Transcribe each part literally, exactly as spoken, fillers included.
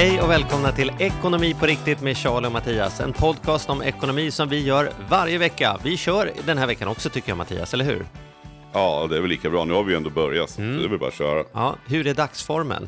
Hej och välkomna till Ekonomi på riktigt med Charlie och Mattias. En podcast om ekonomi som vi gör varje vecka. Vi kör den här veckan också tycker jag, Mattias, eller hur? Ja, det är väl lika bra. Nu har vi ju ändå börjat, mm. så det är väl bara att köra. Ja, hur är dagsformen?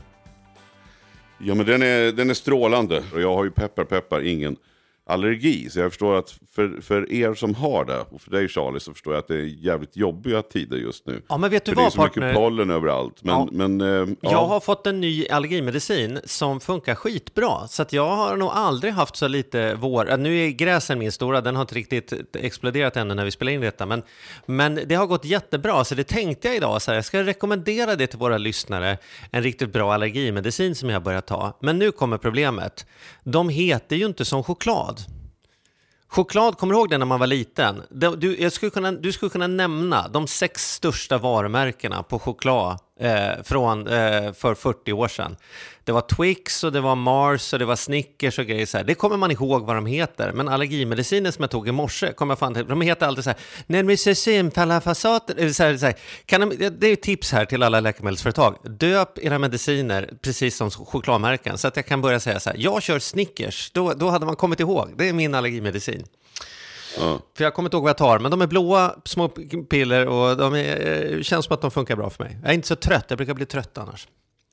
Ja, men den är, den är strålande. Och jag har ju peppar, peppar, ingen allergi. Så jag förstår att för, för er som har det, och för dig Charlie, så förstår jag att det är jävligt jobbiga tider just nu. Ja, men vet du för vad, det är så partner? mycket pollen överallt. Men, ja. men, eh, jag ja. har fått en ny allergimedicin som funkar skitbra. Så att jag har nog aldrig haft så lite vår... Nu är gräsen min stora, den har inte riktigt exploderat ännu när vi spelar in detta. Men, men det har gått jättebra, så det tänkte jag idag. Så här, jag ska rekommendera det till våra lyssnare. En riktigt bra allergimedicin som jag börjar ta. Men nu kommer problemet. De heter ju inte som choklad. Choklad, kommer du ihåg det när man var liten? Du, jag skulle kunna, du skulle kunna nämna de sex största varumärkena på choklad eh, från, eh, för fyrtio år sedan. Det var Twix och det var Mars och det var Snickers och grejer så här. Det kommer man ihåg vad de heter. Men allergimedicinen som jag tog i morse kommer jag fan till. De heter alltid så här. Nermicecin, palafasat. Så här, så här. Kan de, det är ett tips här till alla läkemedelsföretag. Döp era mediciner precis som chokladmärken. Så att jag kan börja säga så här. Jag kör Snickers. Då, då hade man kommit ihåg. Det är min allergimedicin. Ja. För jag kommer inte ihåg vad jag tar. Men de är blåa små piller och de är, känns som att de funkar bra för mig. Jag är inte så trött. Jag brukar bli trött annars.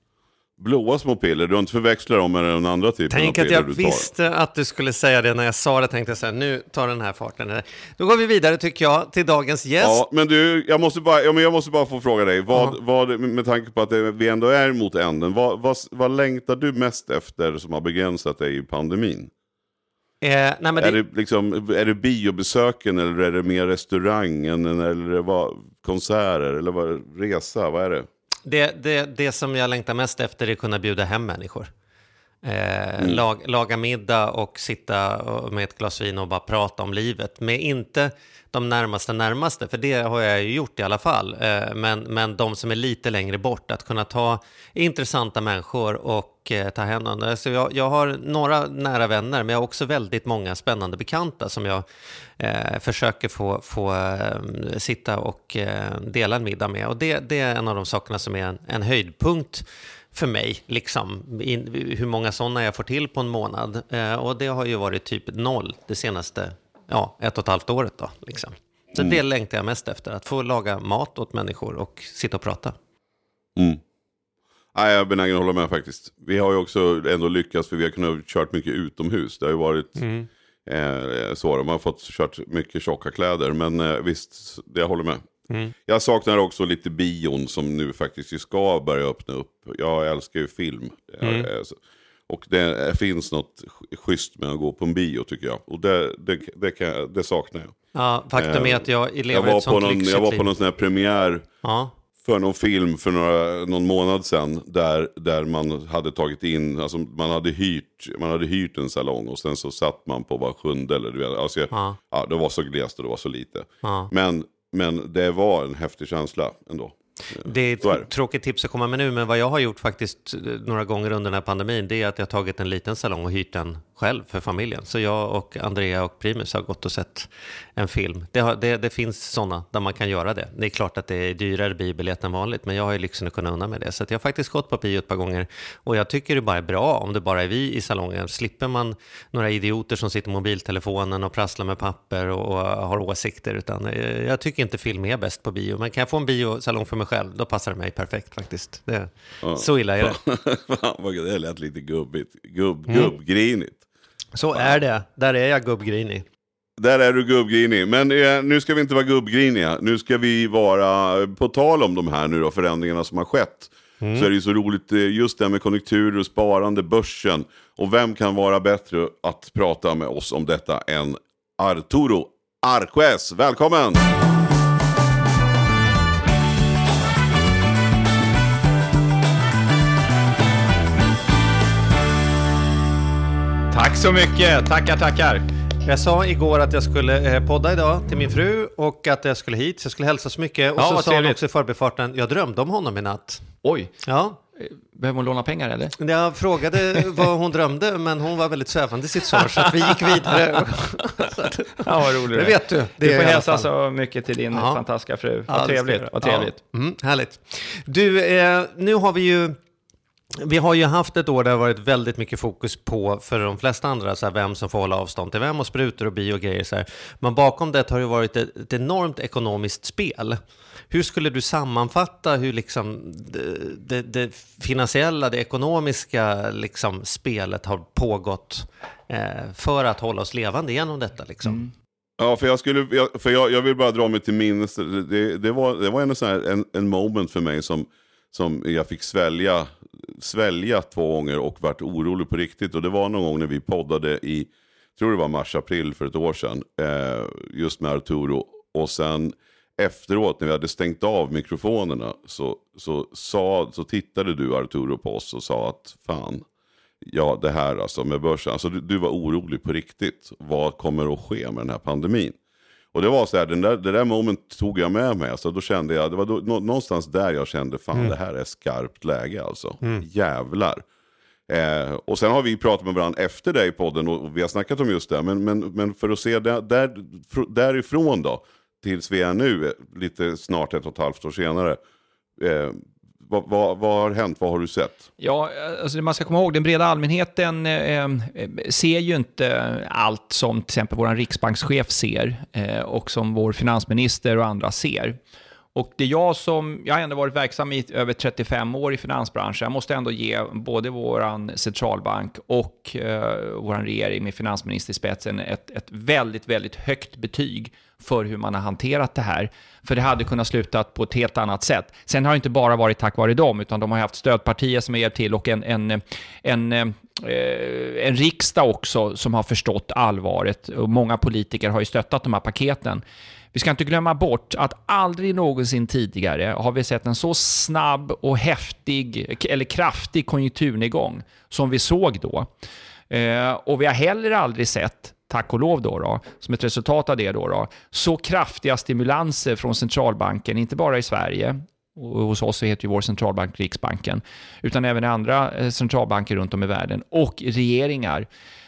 Blåa små piller, du har inte förväxlat dem med den andra typen Tänk av piller att jag du tar. visste att du skulle säga det när jag sa det. Tänkte jag så här, nu tar den här farten. Då går vi vidare tycker jag till dagens gäst. Ja, men du, jag måste bara, ja, men jag måste bara få fråga dig. Vad, vad, med tanke på att det, vi ändå är mot änden. Vad, vad, vad längtar du mest efter som har begränsat dig i pandemin? Eh, nej, men det... Är det liksom, är det biobesöken eller är det mer restaurangen eller vad, konserter eller vad, resa, vad är det? Det, det, det som jag längtar mest efter är att kunna bjuda hem människor. Eh, mm. lag, laga middag och sitta med ett glas vin och bara prata om livet. Med inte de närmaste närmaste, för det har jag ju gjort i alla fall. Eh, men, men de som är lite längre bort, att kunna ta intressanta människor och eh, ta hem dem. Så jag, jag har några nära vänner, men jag har också väldigt många spännande bekanta som jag eh, försöker få, få eh, sitta och eh, dela en middag med. Och det, det är en av de sakerna som är en, en höjdpunkt för mig, liksom, in, hur många sådana jag får till på en månad. Eh, och det har ju varit typ noll det senaste ja, ett och ett halvt året då, liksom. Så mm. det längtar jag mest efter, att få laga mat åt människor och sitta och prata. Mm. Nej, jag är benägen att hålla med faktiskt. Vi har ju också ändå lyckats, för vi har kunnat kört mycket utomhus. Det har ju varit mm. eh, så, man har fått kört mycket tjocka kläder, men eh, visst, det jag håller med. Mm. Jag saknar också lite bion som nu faktiskt ska börja öppna upp. Jag älskar ju film. Mm. Och det finns något schysst med att gå på en bio tycker jag. Och det, det, det, kan, det saknar jag. Ja, faktum är att jag lever jag var ett sånt på någon, lyxigt Jag var liv. på någon sån här premiär ja. för någon film för några, någon månad sedan. Där, där man hade tagit in, alltså man hade hyrt, man hade hyrt en salong. Och sen så satt man på var sjunde. Eller, du vet, alltså jag, ja. Ja, det var så glest och det var så lite. Ja. Men... Men det var en häftig känsla ändå. Det är ett är det. tråkigt tips att komma med nu, men vad jag har gjort faktiskt några gånger under den här pandemin, det är att jag har tagit en liten salong och hyrt den själv för familjen. Så jag och Andrea och Primus har gått och sett en film. Det, har, det, det finns sådana där man kan göra det. Det är klart att det är dyrare biobiljett än vanligt, men jag har ju lyxen att kunna unna med det. Så att jag har faktiskt gått på bio ett par gånger och jag tycker det bara är bra om det bara är vi i salongen. Slipper man några idioter som sitter i mobiltelefonen och prasslar med papper och, och har åsikter, utan jag tycker inte film är bäst på bio. Men kan jag få en biosalong för mig själv, då passar det mig perfekt faktiskt. Det, ja. Så illa är det. Det lät lite gubbigt. Gubb, mm. Gubbgrinigt. Så är det. Där är jag gubbgrinig. Där är du gubbgrinig. Men eh, nu ska vi inte vara gubbgriniga. Nu ska vi vara, på tal om de här nu då, förändringarna som har skett. Mm. Så är det ju så roligt just det med konjunkturer och sparande, börsen. Och vem kan vara bättre att prata med oss om detta än Arturo Arquez. Välkommen! Tack så mycket, tackar, tackar. Jag sa igår att jag skulle eh, podda idag till min fru och att jag skulle hit, så jag skulle hälsa så mycket. Och ja, så sa hon också i förbifarten, jag drömde om honom i natt. Oj, ja. Behöver hon låna pengar eller? Jag frågade vad hon drömde, men hon var väldigt svävande i sitt svar, så att vi gick vidare. Ja, vad roligt. Det vet du. Det du får hälsa så mycket till din ja. fantastiska fru. Vad ja, trevligt. Vad trevligt. Ja. Mm, härligt. Du, eh, nu har vi ju vi har ju haft ett år där det har varit väldigt mycket fokus på, för de flesta andra, så här, vem som får hålla avstånd till vem och sprutor och bio och grejer. Så här. Men bakom det har det varit ett, ett enormt ekonomiskt spel. Hur skulle du sammanfatta hur liksom det, det, det finansiella, det ekonomiska liksom spelet har pågått eh, för att hålla oss levande genom detta liksom? Mm. Ja, för jag skulle, jag, för jag, jag vill bara dra mig till minnes. Det, det var, det var en sån här, en, en moment för mig som, som jag fick svälja, svälja två gånger och varit orolig på riktigt. Och det var någon gång när vi poddade i, tror det var mars-april för ett år sedan, eh, just med Arturo. Och sen efteråt när vi hade stängt av mikrofonerna så, så, sa, så tittade du, Arturo, på oss och sa att fan, ja det här alltså med börsen, alltså du, du var orolig på riktigt. Vad kommer att ske med den här pandemin? Och det var så här, den där, det där moment tog jag med mig. Alltså då kände jag, det var då, nå, någonstans där jag kände, fan mm. det här är skarpt läge alltså. Mm. Jävlar. Eh, och sen har vi pratat med varandra efter det i podden och vi har snackat om just det. Men, men, men för att se där, där, därifrån då, tills vi är nu, lite snart ett och ett halvt år senare. Eh, vad, vad, vad har hänt? Vad har du sett? Ja, alltså man ska komma ihåg, den breda allmänheten eh, ser ju inte allt som till exempel vår riksbankschef ser eh, och som vår finansminister och andra ser. Och det är jag som, jag har ändå varit verksam i över trettiofem år i finansbranschen. Jag måste ändå ge både våran centralbank och eh, våran regering med finansminister i spetsen ett, ett väldigt, väldigt högt betyg för hur man har hanterat det här. För det hade kunnat sluta på ett helt annat sätt. Sen har det inte bara varit tack vare dem, utan de har haft stödpartier som är till och en, en, en, en, en riksdag också som har förstått allvaret. Och många politiker har ju stöttat de här paketen. Vi ska inte glömma bort att aldrig någonsin tidigare har vi sett en så snabb och häftig eller kraftig konjunkturnedgång som vi såg då. Eh, och vi har heller aldrig sett, tack och lov då, då som ett resultat av det då, då så kraftiga stimulanser från centralbanken, inte bara i Sverige, och hos oss heter ju vår centralbank Riksbanken, utan även i andra centralbanker runt om i världen och regeringar.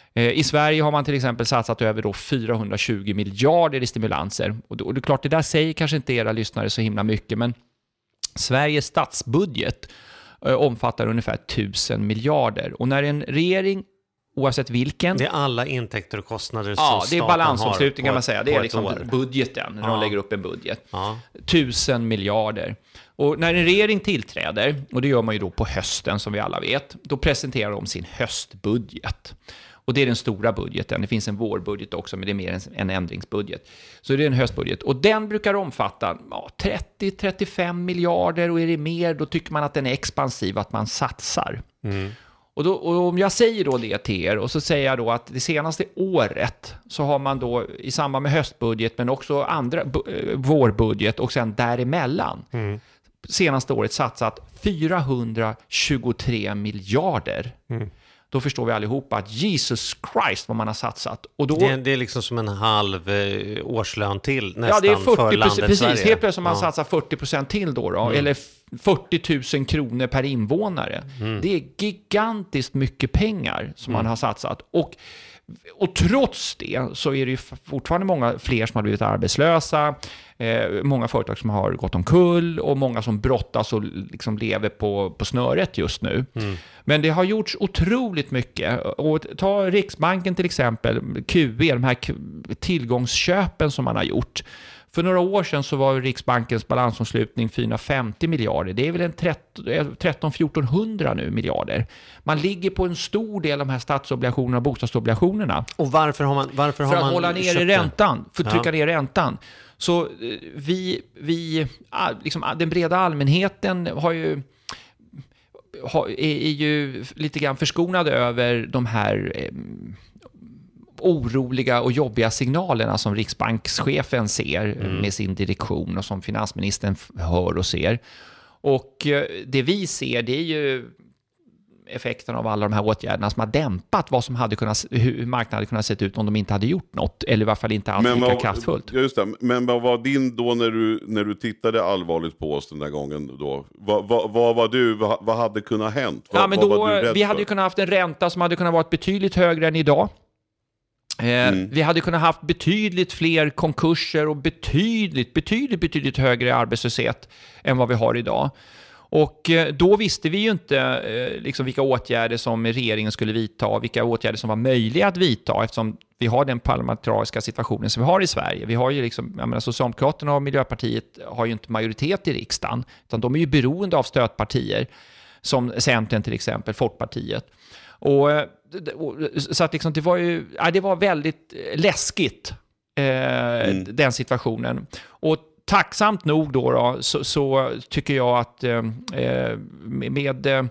I Sverige har man till exempel satsat över då fyrahundratjugo miljarder i stimulanser. Och det är klart, det där säger kanske inte era lyssnare så himla mycket, men Sveriges statsbudget omfattar ungefär tusen miljarder. Och när en regering, oavsett vilken... Det är alla intäkter och kostnader som staten har. Ja, det är balansomslutning kan man säga. Det är liksom år. budgeten, när ja. de lägger upp en budget. Ja. Tusen miljarder. Och när en regering tillträder, och det gör man ju då på hösten som vi alla vet, då presenterar de sin höstbudget. Och det är den stora budgeten. Det finns en vårbudget också, men det är mer en, en ändringsbudget. Så det är en höstbudget. Och den brukar omfatta ja, trettio till trettiofem miljarder. Och är det mer, då tycker man att den är expansiv, att man satsar. Mm. Och, då, och om jag säger då det till er, och så säger jag då att det senaste året så har man då i samband med höstbudget, men också andra b- vårbudget och sen däremellan, mm. senaste året satsat fyrahundratjugotre miljarder. Mm. Då förstår vi allihopa att Jesus Christ vad man har satsat. Och då, det, det är liksom som en halv eh, årslön till nästan, ja, det är fyrtio, för landet precis, Sverige. Helt plötsligt man ja. satsar fyrtio procent till då, då mm. eller fyrtio tusen kronor per invånare. Mm. Det är gigantiskt mycket pengar som mm. man har satsat. Och Och trots det så är det ju fortfarande många fler som har blivit arbetslösa, eh, många företag som har gått omkull och många som brottas och liksom lever på, på snöret just nu. Mm. Men det har gjorts otroligt mycket. Och ta Riksbanken till exempel, Q E, de här tillgångsköpen som man har gjort. För några år sedan så var Riksbankens balansomslutning fyrahundrafemtio miljarder. Det är väl en tretton till fjorton hundra nu miljarder. Man ligger på en stor del av de här statsobligationerna och bostadsobligationerna. Och varför har man varför har För att man hålla ner räntan, för att trycka ja. ner räntan. Så vi, vi liksom, den breda allmänheten har ju, har, är, är ju lite grann förskonade över de här eh, oroliga och jobbiga signalerna som riksbankschefen ser mm. med sin direktion och som finansministern hör och ser. Och det vi ser, det är ju effekten av alla de här åtgärderna som har dämpat vad som hade kunnat, hur marknaden hade kunnat se ut om de inte hade gjort något, eller i alla fall inte alls lika kraftfullt. Just det, men vad var din då när du, när du tittade allvarligt på oss den där gången då? Vad, vad, vad var du, vad, vad hade kunnat hänt? Vad, ja, men då, vad var du rädd vi hade för? ju kunnat haft en ränta som hade kunnat vara betydligt högre än idag. Mm. Vi hade kunnat haft betydligt fler konkurser och betydligt, betydligt, betydligt högre arbetslöshet än vad vi har idag. Och då visste vi ju inte liksom vilka åtgärder som regeringen skulle vidta, vilka åtgärder som var möjliga att vidta, eftersom vi har den parlamentariska situationen som vi har i Sverige. Vi har ju liksom, jag menar, Socialdemokraterna och Miljöpartiet har ju inte majoritet i riksdagen, utan de är ju beroende av stödpartier som Centern till exempel, Folkpartiet. Och, så att liksom, det var ju ja, det var väldigt läskigt, eh, mm. den situationen. Och tacksamt nog då, då så, så tycker jag att eh, med,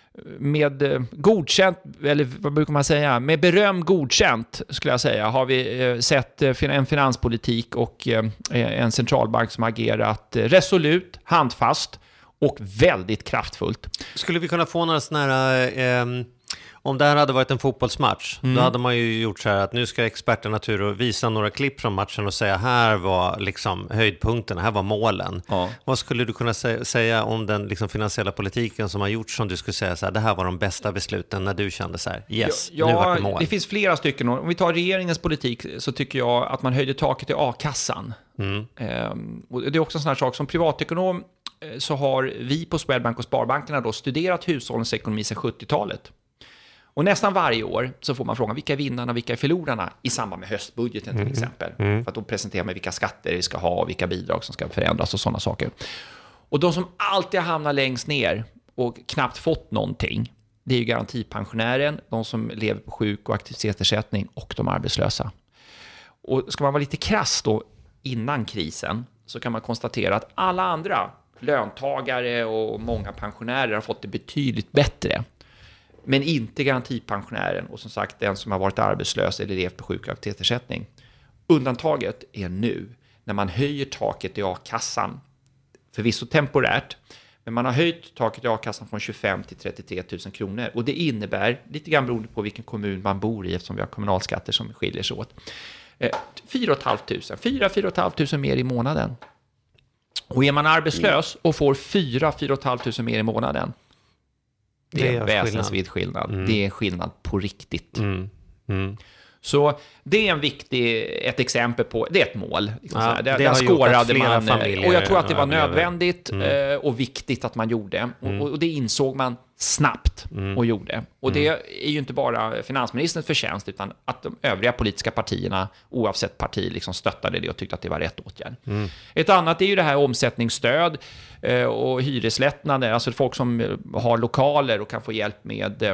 med godkänt, eller vad brukar man säga, med beröm godkänt skulle jag säga, har vi sett en finanspolitik och en centralbank som agerat resolut, handfast och väldigt kraftfullt. Skulle vi kunna få några sådana här... Eh... Om det här hade varit en fotbollsmatch, mm. då hade man ju gjort så här att nu ska experterna tur och visa några klipp från matchen och säga här var liksom höjdpunkterna, här var målen. Ja. Vad skulle du kunna sä- säga om den liksom finansiella politiken som har gjorts, som du skulle säga så här, det här var de bästa besluten när du kände så här, yes, ja, nu var det mål. Det finns flera stycken. Om vi tar regeringens politik så tycker jag att man höjde taket i a-kassan. Mm. Ehm, och det är också en sån här sak som privatekonom, så har vi på Swedbank och Sparbankerna då studerat hushållens ekonomi sedan sjuttiotalet. Och nästan varje år så får man frågan vilka är vinnarna och vilka är förlorarna i samband med höstbudgeten till mm. exempel. Mm. För att då presenterar man vilka skatter vi ska ha och vilka bidrag som ska förändras och sådana saker. Och de som alltid hamnar längst ner och knappt fått någonting, det är ju garantipensionären, de som lever på sjuk- och aktivitetsersättning och de arbetslösa. Och ska man vara lite krass då innan krisen, så kan man konstatera att alla andra löntagare och många pensionärer har fått det betydligt bättre. Men inte garantipensionären och som sagt den som har varit arbetslös eller levt på sjuk- och aktivitetsersättning. Undantaget är nu när man höjer taket i a-kassan, förvisso temporärt, men man har höjt taket i a-kassan från tjugofem till trettiotre tusen kronor. Och det innebär, lite grann beroende på vilken kommun man bor i, eftersom vi har kommunalskatter som skiljer sig åt, fyra tusen femhundra, fyra till fyra tusen femhundra mer i månaden. Och är man arbetslös och får fyra till fyra tusen femhundra mer i månaden, det är en väsensvid skillnad. Mm. Det är en skillnad på riktigt. Mm. Mm. Så det är en viktig, ett exempel på, det är ett mål. Liksom ja, där, där skårade man, och jag tror att det var nödvändigt mm. och viktigt att man gjorde. Mm. Och, och det insåg man snabbt mm. och gjorde. Och mm. det är ju inte bara finansministerns förtjänst, utan att de övriga politiska partierna, oavsett parti, liksom stöttade det och tyckte att det var rätt åtgärd. Mm. Ett annat är ju det här omsättningsstöd och hyreslättnader, alltså folk som har lokaler och kan få hjälp med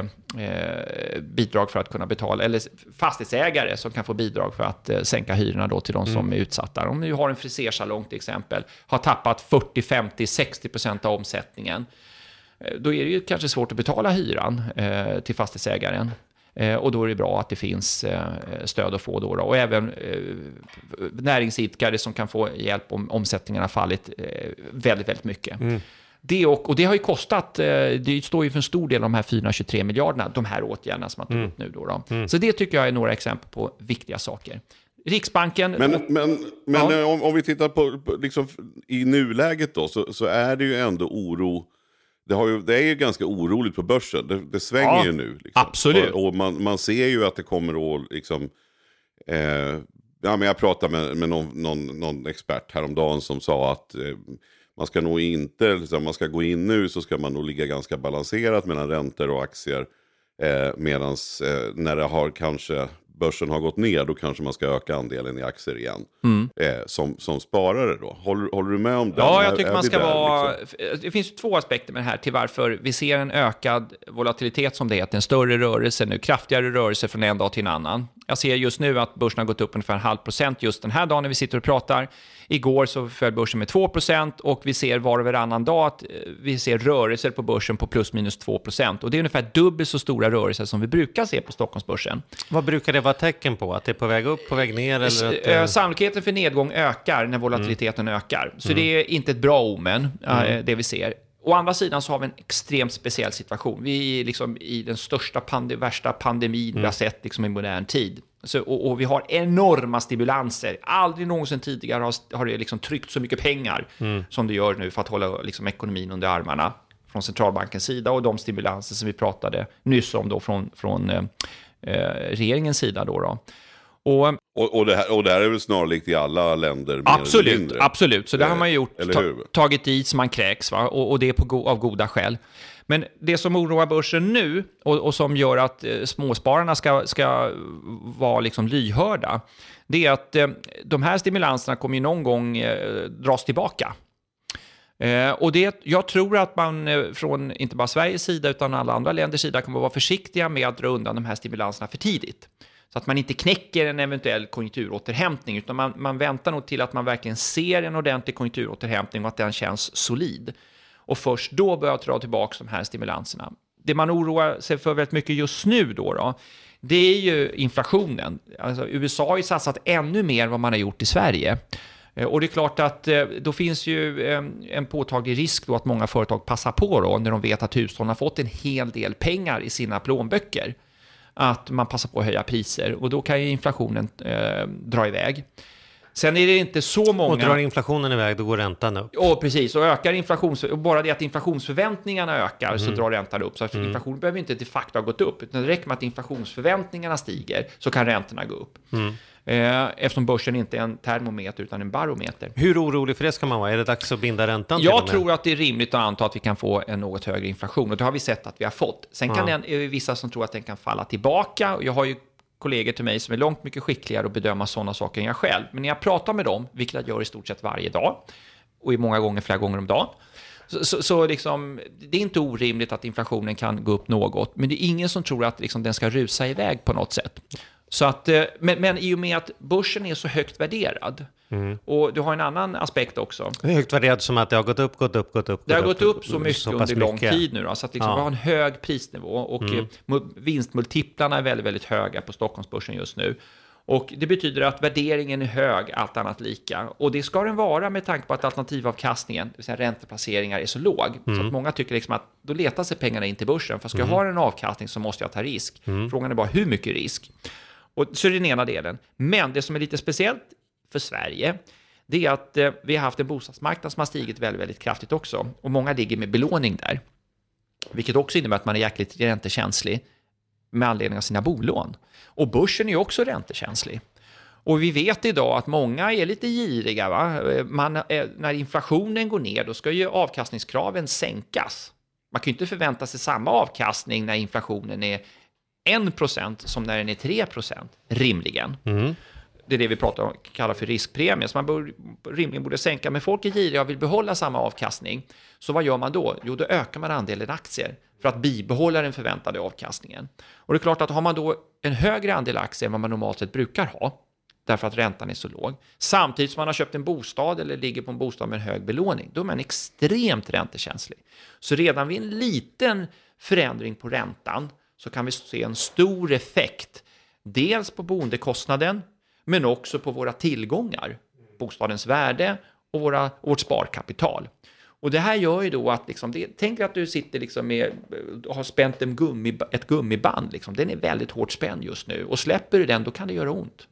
eh, bidrag för att kunna betala, eller fastighetsägare som kan få bidrag för att eh, sänka hyrorna då till de som mm. är utsatta. Om du har en frisersalong till exempel, har tappat fyrtio, femtio, sextio procent av omsättningen, eh, då är det ju kanske svårt att betala hyran eh, till fastighetsägaren. Eh, och då är det bra att det finns eh, stöd att få då, då. Och även eh, näringsidkare som kan få hjälp om omsättningen har fallit eh, väldigt, väldigt mycket. Mm. Det och, och det har ju kostat, eh, det står ju för en stor del av de här fyrahundratjugotre miljarderna, de här åtgärderna som man tog mm. upp nu då. då. Mm. Så det tycker jag är några exempel på viktiga saker. Riksbanken... Men, men, men ja. om, om vi tittar på, på liksom, i nuläget då, så, så är det ju ändå oro. Det, har ju, det är ju ganska oroligt på börsen. Det, det svänger ja, ju nu. Liksom. Absolut. Och, och man, man ser ju att det kommer att... Liksom, eh, ja, men jag pratade med, med någon, någon, någon expert häromdagen som sa att eh, man ska nog inte... Liksom, man ska gå in nu så ska man nog ligga ganska balanserat mellan räntor och aktier. Eh, Medan eh, när det har kanske... börsen har gått ner, då kanske man ska öka andelen i aktier igen. Mm. Eh, som, som sparare då. Håller, håller du med om det? Ja, jag tycker är man ska där, vara... Liksom? Det finns två aspekter med det här till varför vi ser en ökad volatilitet som det heter. En större rörelse nu, kraftigare rörelse från en dag till en annan. Jag ser just nu att börsen har gått upp ungefär en halv procent just den här dagen när vi sitter och pratar. Igår så föll börsen med två procent och vi ser var och varannan dag att vi ser rörelser på börsen på plus minus två procent. Och det är ungefär dubbelt så stora rörelser som vi brukar se på Stockholmsbörsen. Vad brukar det vara tecken på? Att det är på väg upp, på väg ner? Eller att det... Sannolikheten för nedgång ökar när volatiliteten mm. ökar. Så mm. det är inte ett bra omen, mm. det vi ser. Å andra sidan så har vi en extremt speciell situation. Vi är liksom i den största, pande- värsta pandemin mm. vi har sett liksom i modern tid. Så, och, och vi har enorma stimulanser. Aldrig någonsin tidigare har, har det liksom tryckt så mycket pengar mm. som det gör nu för att hålla liksom ekonomin under armarna från centralbankens sida. Och de stimulanser som vi pratade nyss om då från, från eh, regeringens sida. Då, då. Och, och, och, det här, och det här är väl snarlikt i alla länder? Mer absolut, eller mindre. absolut. Så det har man gjort, eller ta, hur? tagit i så man kräks, va? Och, och det är på go- av goda skäl. Men det som oroar börsen nu och, och som gör att eh, småspararna ska, ska vara liksom lyhörda, det är att eh, de här stimulanserna kommer ju någon gång eh, dras tillbaka. Eh, och det, jag tror att man eh, från inte bara Sveriges sida utan alla andra länders sida kommer att vara försiktiga med att dra undan de här stimulanserna för tidigt. Så att man inte knäcker en eventuell konjunkturåterhämtning, utan man, man väntar nog till att man verkligen ser en ordentlig konjunkturåterhämtning och att den känns solid. Och först då börjar jag dra tillbaka de här stimulanserna. Det man oroar sig för väldigt mycket just nu då, då det är ju inflationen. Alltså, U S A har ju satsat ännu mer än vad man har gjort i Sverige. Och det är klart att då finns ju en påtaglig risk då att många företag passar på då när de vet att hushållen har fått en hel del pengar i sina plånböcker. Att man passar på att höja priser och då kan ju inflationen eh, dra iväg. Sen är det inte så många... Och drar inflationen iväg, då går räntan upp. Ja, precis. Och ökar inflations... och bara det att inflationsförväntningarna ökar mm. så drar räntan upp. Så att mm. inflationen behöver inte de facto ha gått upp. Utan det räcker med att inflationsförväntningarna stiger så kan räntorna gå upp. Mm. Eh, eftersom börsen inte är en termometer utan en barometer. Hur orolig för det ska man vara? Är det dags att binda räntan? Jag tror att det är rimligt att anta att vi kan få en något högre inflation. Och det har vi sett att vi har fått. Sen kan ja. den, är det vissa som tror att den kan falla tillbaka. Jag har ju kollegor till mig som är långt mycket skickligare att bedöma sådana saker än jag själv. Men när jag pratar med dem, vilket jag gör i stort sett varje dag och i många gånger flera gånger om dagen, så, så, så liksom, det är inte orimligt att inflationen kan gå upp något, men det är ingen som tror att liksom, den ska rusa iväg på något sätt. Så att, men, men i och med att börsen är så högt värderad, mm. och du har en annan aspekt också. Det är högt värderad som att det har gått upp, gått upp, gått upp. Det har gått upp, upp så mycket så under lång mycket. tid nu. Då, så att liksom, ja. vi har en hög prisnivå och mm. vinstmultiplarna är väldigt, väldigt höga på Stockholmsbörsen just nu. Och det betyder att värderingen är hög, allt annat lika. Och det ska den vara med tanke på att alternativavkastningen, det vill säga ränteplaceringar, är så låg. Mm. Så att många tycker liksom att då letar sig pengarna in till börsen. För ska mm. jag ha en avkastning så måste jag ta risk. Mm. Frågan är bara hur mycket risk. Och så är det den ena delen. Men det som är lite speciellt för Sverige, det är att eh, vi har haft en bostadsmarknad som har stigit väldigt, väldigt kraftigt också. Och många ligger med belåning där. Vilket också innebär att man är jäkligt räntekänslig med anledning av sina bolån. Och börsen är ju också räntekänslig. Och vi vet idag att många är lite giriga. Va? Man, eh, när inflationen går ner, då ska ju avkastningskraven sänkas. Man kan ju inte förvänta sig samma avkastning när inflationen är en procent som när den är tre procent, rimligen. Mm. Det är det vi pratar om, kallar för riskpremie. Så man bör, rimligen borde sänka. Men folk är giriga och vill behålla samma avkastning. Så vad gör man då? Jo, då ökar man andelen aktier för att bibehålla den förväntade avkastningen. Och det är klart att har man då en högre andel aktier än vad man normalt sett brukar ha, därför att räntan är så låg, samtidigt som man har köpt en bostad eller ligger på en bostad med en hög belåning, då är man extremt räntekänslig. Så redan vid en liten förändring på räntan så kan vi se en stor effekt, dels på boendekostnaden, men också på våra tillgångar, bostadens värde och våra, vårt sparkapital. Och det här gör ju då att, liksom, det, tänk att du sitter liksom med, har spänt en gummi, ett gummiband, liksom. Den är väldigt hårt spänd just nu, och släpper du den, då kan det göra ont.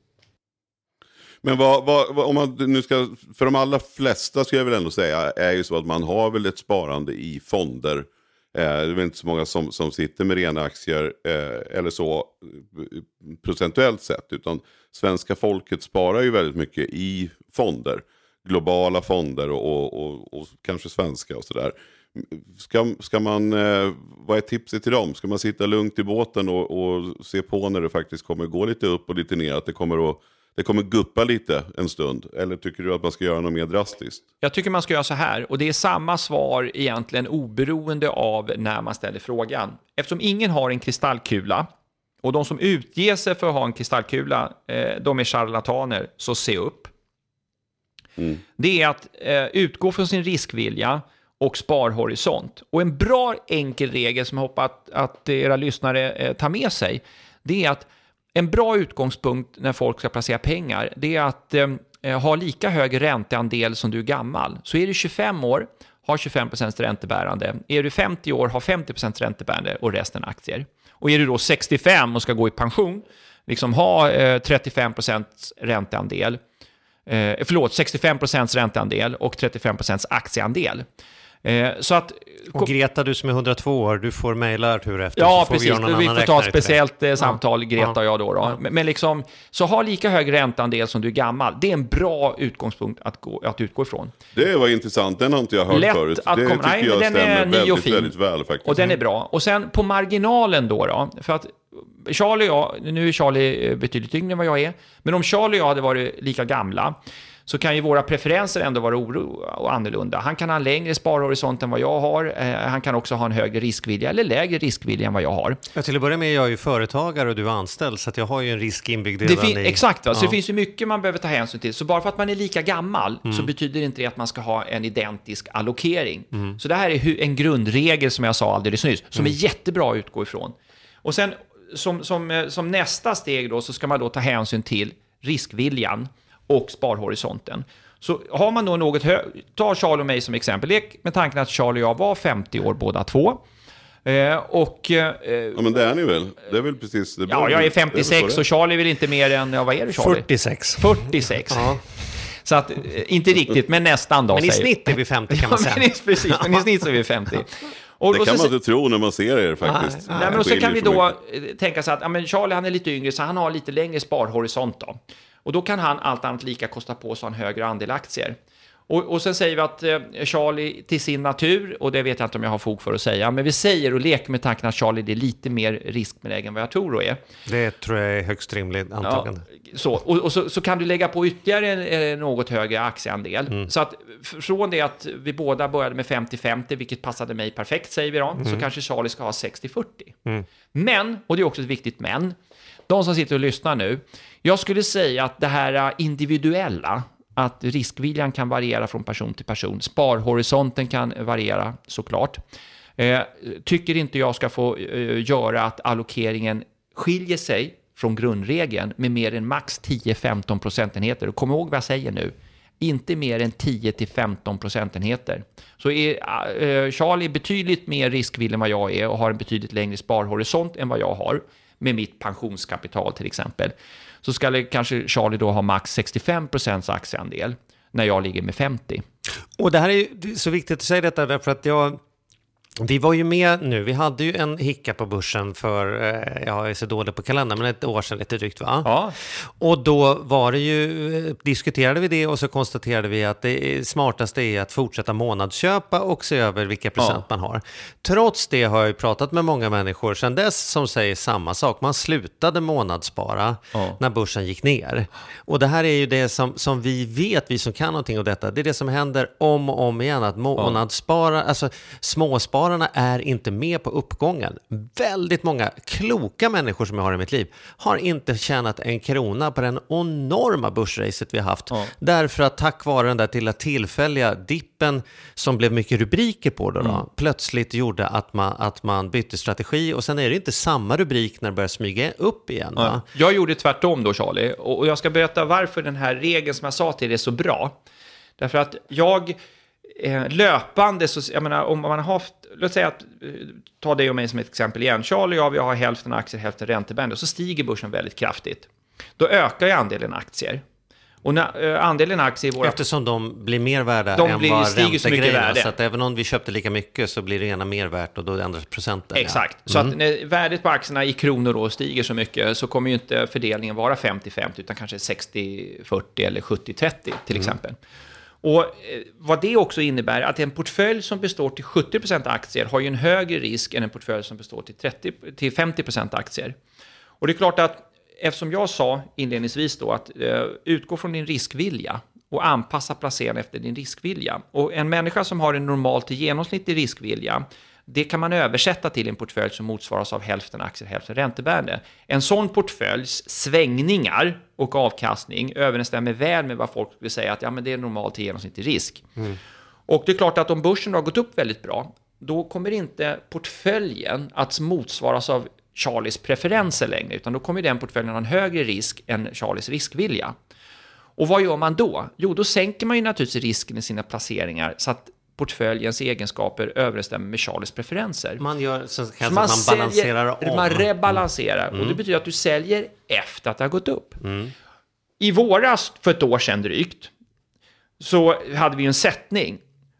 Men vad, vad, vad, om man nu ska, för de allra flesta ska jag väl ändå säga, är ju så att man har väl ett sparande i fonder. Eh, det är väl inte så många som, som sitter med rena aktier eh, eller så procentuellt sett, utan svenska folket sparar ju väldigt mycket i fonder. Globala fonder och, och, och, och kanske svenska och sådär. Ska, ska man, eh, vad är tipset till dem? Ska man sitta lugnt i båten och, och se på när det faktiskt kommer gå lite upp och lite ner, att det kommer att det kommer guppa lite en stund? Eller tycker du att man ska göra något mer drastiskt? Jag tycker man ska göra så här, och det är samma svar egentligen oberoende av när man ställer frågan. Eftersom ingen har en kristallkula, och de som utger sig för att ha en kristallkula, eh, de är charlataner, så se upp. Mm. Det är att eh, utgå från sin riskvilja och sparhorisont. Och en bra enkel regel som jag hoppas att, att era lyssnare eh, tar med sig, det är att en bra utgångspunkt när folk ska placera pengar, det är att eh, ha lika hög ränteandel som du är gammal. Så är du tjugofem år, har tjugofem procent räntebärande. Är du femtio år, har femtio procent räntebärande och resten aktier. Och är du då sextiofem och ska gå i pension, liksom ha eh, trettiofem procent ränteandel. Eh, förlåt, sextiofem procent ränteandel och trettiofem procent aktieandel. Eh, så att, och Greta, du som är hundratvå år, du får mejla Artur efter. Ja, så precis. Vi, vi får ta ett speciellt eh, samtal, Greta ja. och jag då. då. Ja. Men, men liksom, så ha lika hög ränteandel som du är gammal. Det är en bra utgångspunkt att, gå, att utgå ifrån. Det var intressant, den har inte jag hört Lätt förut. att Det komma, tycker nej, jag den stämmer är ny och väldigt, fin. väldigt väl faktiskt. Och den är bra. Och sen på marginalen då, då för att Charlie och jag, nu är Charlie betydligt yngre än vad jag är, men om Charlie och jag hade varit lika gamla så kan ju våra preferenser ändå vara oro och annorlunda. Han kan ha en längre sparhorisont än vad jag har. Eh, han kan också ha en högre riskvilja eller lägre riskvilja än vad jag har. Ja, till att börja med, jag är ju företagare och du är anställd, så att jag har ju en risk inbyggd redan det fin- i... Exakt, va? Ja. Så det finns ju mycket man behöver ta hänsyn till. Så bara för att man är lika gammal Mm. så betyder inte det att man ska ha en identisk allokering. Mm. Så det här är hu- en grundregel som jag sa alldeles nyss, som mm. är jättebra att utgå ifrån. Och sen som, som, som nästa steg då så ska man då ta hänsyn till riskviljan och sparhorisonten. Så har man då något högt, ta Charlie och mig som exempel, lek med tanken att Charlie och jag var femtio år båda två. Eh, och, eh, ja, men det är ni väl? Det är väl precis... Det ja, jag är femtiosex och Charlie är väl inte mer än, ja, vad är det Charlie? fyrtiosex. fyrtiosex. Ja. Så att, inte riktigt, men nästan då. Men i säger. snitt är vi femtio kan man säga. Ja, men, precis, men i snitt så är vi femtio. Och, det och kan så, man inte tro när man ser er faktiskt. Nej, men och så kan vi då tänka sig att ja, men Charlie han är lite yngre så han har lite längre sparhorisont då. Och då kan han allt annat lika kosta på sig en högre andel aktier. Och, och sen säger vi att eh, Charlie till sin natur, och det vet jag inte om jag har fog för att säga, men vi säger och leker med tanken att Charlie är lite mer riskbenägen än vad jag tror och är. Det tror jag är högst rimligt antagande. Ja, så. Och, och så, så kan du lägga på ytterligare en, en något högre aktieandel. Mm. Så att från det att vi båda började med femtio femtio, vilket passade mig perfekt säger vi då, mm. så kanske Charlie ska ha sextio fyrtio. Mm. Men, och det är också ett viktigt men, de som sitter och lyssnar nu, jag skulle säga att det här individuella, att riskviljan kan variera från person till person. Sparhorisonten kan variera såklart. Eh, tycker inte jag ska få eh, göra att allokeringen skiljer sig från grundregeln med mer än max tio till femton procentenheter. Och kom ihåg vad jag säger nu. Inte mer än tio till femton procentenheter. Så är eh, Charlie betydligt mer riskvillig än vad jag är och har en betydligt längre sparhorisont än vad jag har med mitt pensionskapital till exempel. Så ska det, kanske Charlie då ha max sextiofem procent aktieandel när jag ligger med femtio. Och det här är ju så viktigt att säga detta därför att jag... Vi var ju med nu, vi hade ju en hicka på börsen för, jag är så dålig på kalendern, men ett år sedan lite drygt va? Ja. Och då var det ju, diskuterade vi det och så konstaterade vi att det smartaste är att fortsätta månadsköpa och se över vilka procent ja. man har. Trots det har jag ju pratat med många människor sedan dess som säger samma sak. Man slutade månadsspara ja. när börsen gick ner. Och det här är ju det som, som vi vet, vi som kan någonting om detta, det är det som händer om och om igen, att månadsspara, ja. alltså småspara är inte med på uppgången. Väldigt många kloka människor som jag har i mitt liv har inte tjänat en krona på den enorma börsracet vi har haft. Ja. Därför att tack vare den där till tillfälliga dippen som blev mycket rubriker på det då, mm. plötsligt gjorde att man, att man bytte strategi och sen är det inte samma rubrik när det börjar smyga upp igen. Va? Ja. Jag gjorde tvärtom då Charlie och jag ska berätta varför den här regeln som jag sa till er är så bra. Därför att jag Eh, löpande, så, jag menar, om man har haft, låt säga att, ta dig och mig som ett exempel igen, Charlie och jag, vi har hälften aktier, hälften ränteband, och så stiger börsen väldigt kraftigt. Då ökar ju andelen aktier. Och när, eh, andelen aktier i våra... Eftersom de blir mer värda de än blir, vad stiger så mycket värde. Så att även om vi köpte lika mycket så blir det ena mer värt och då ändras procenten. Exakt. Ja. Så mm. att när värdet på aktierna i kronor då stiger så mycket så kommer ju inte fördelningen vara femtio femtio utan kanske sextio fyrtio eller sjuttio trettio till mm. exempel. Och vad det också innebär att en portfölj som består till sjuttio procent aktier har ju en högre risk än en portfölj som består till, trettio, till femtio procent aktier. Och det är klart att eftersom jag sa inledningsvis då att eh, utgå från din riskvilja och anpassa placeringen efter din riskvilja. Och en människa som har en normal till genomsnittlig riskvilja, det kan man översätta till en portfölj som motsvaras av hälften aktier, hälften räntebärande. En sån portföljs svängningar och avkastning överensstämmer väl med vad folk vill säga att ja, men det är normalt till genomsnittlig risk. Mm. Och det är klart att om börsen har gått upp väldigt bra, då kommer inte portföljen att motsvaras av Charlies preferenser längre, utan då kommer den portföljen ha en högre risk än Charlies riskvilja. Och vad gör man då? Jo, då sänker man ju naturligtvis risken i sina placeringar så att portföljens egenskaper överensstämmer med Charlies preferenser. Man gör så, så man, man balanserar säljer, om. Man rebalanserar. Mm. Och det betyder att du säljer efter att det har gått upp. Mm. I våras, för ett år sedan drygt, så hade vi en sättning.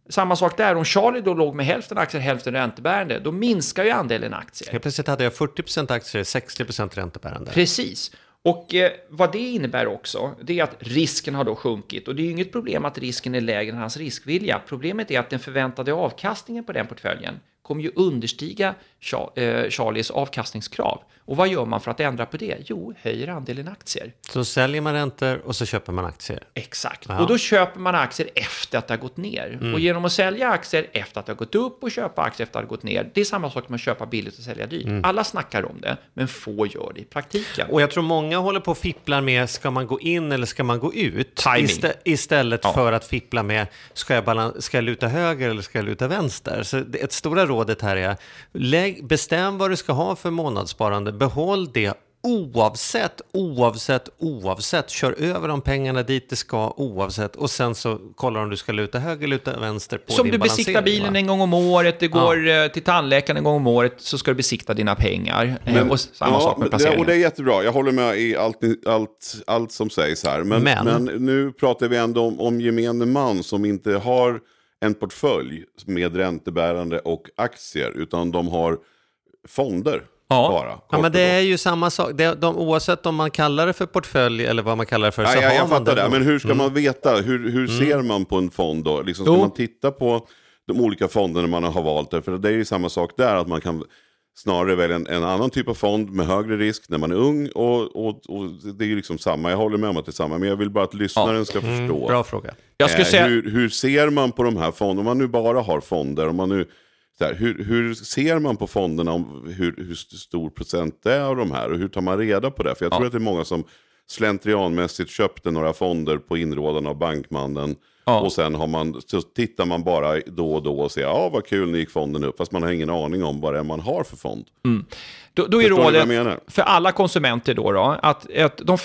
Samma sak där, om Charlie då låg med hälften aktier, hälften räntebärande, då minskar ju andelen aktier. Helt plötsligt hade jag fyrtio procent aktier, sextio procent räntebärande. Precis. Och eh, vad det innebär också, det är att risken har då sjunkit. Och det är ju inget problem att risken är lägre än hans riskvilja. Problemet är att den förväntade avkastningen på den portföljen kommer ju understiga Charlies avkastningskrav. Och vad gör man för att ändra på det? Jo, höjer andelen aktier. Så säljer man räntor och så köper man aktier. Exakt. Ja. Och då köper man aktier efter att det har gått ner. Mm. Och genom att sälja aktier efter att det har gått upp och köpa aktier efter att det har gått ner, det är samma sak som att köpa billigt och sälja dyrt. Mm. Alla snackar om det, men få gör det i praktiken. Och jag tror många håller på och fipplar med, ska man gå in eller ska man gå ut? Timing. Istä- istället ja. för att fippla med, ska jag, balans- ska jag luta höger eller ska jag luta vänster? Så det, ett stora rådet här är, lägg, bestäm vad du ska ha för månadssparande, behåll det oavsett, oavsett, oavsett. Kör över de pengarna dit det ska oavsett. Och sen så kollar om du ska luta höger, luta vänster på Som din du besiktar bilen va? en gång om året, det går Ja. till tandläkaren en gång om året, så ska du besikta dina pengar. Men, och samma ja, sak med det, placeringen. och det är jättebra, jag håller med i allt, allt, allt som sägs här. Men, Men. men nu pratar vi ändå om, om gemene man som inte har en portfölj med räntebärande och aktier, utan de har fonder. Ja. Bara, Ja, men det är ju samma sak. Det, de, oavsett om man kallar det för portfölj eller vad man kallar det för, ja, så ja, har jag man fattar det. Men hur ska mm. man veta? Hur, hur mm. ser man på en fond då? Liksom, ska Jo. man titta på de olika fonderna man har valt? Där? För det är ju samma sak där, att man kan snarare välja en, en annan typ av fond med högre risk när man är ung. Och, och, och det är ju liksom samma. Jag håller med om att det är samma. Men jag vill bara att lyssnaren ja. ska förstå. Mm, bra fråga. Jag skulle eh, säga... hur, hur ser man på de här fonderna? Om man nu bara har fonder, om man nu... Så här, hur, hur ser man på fonderna om hur, hur stor procent det är av de här och hur tar man reda på det? För jag tror ja. att det är många som slentrianmässigt köpte några fonder på inrådan av bankmannen ja. och sen har man, så tittar man bara då och då och säger ja vad kul, nu gick fonden upp, fast man har ingen aning om vad det är man har för fond. Mm. Då, då är rådet för alla konsumenter då, då att, att de,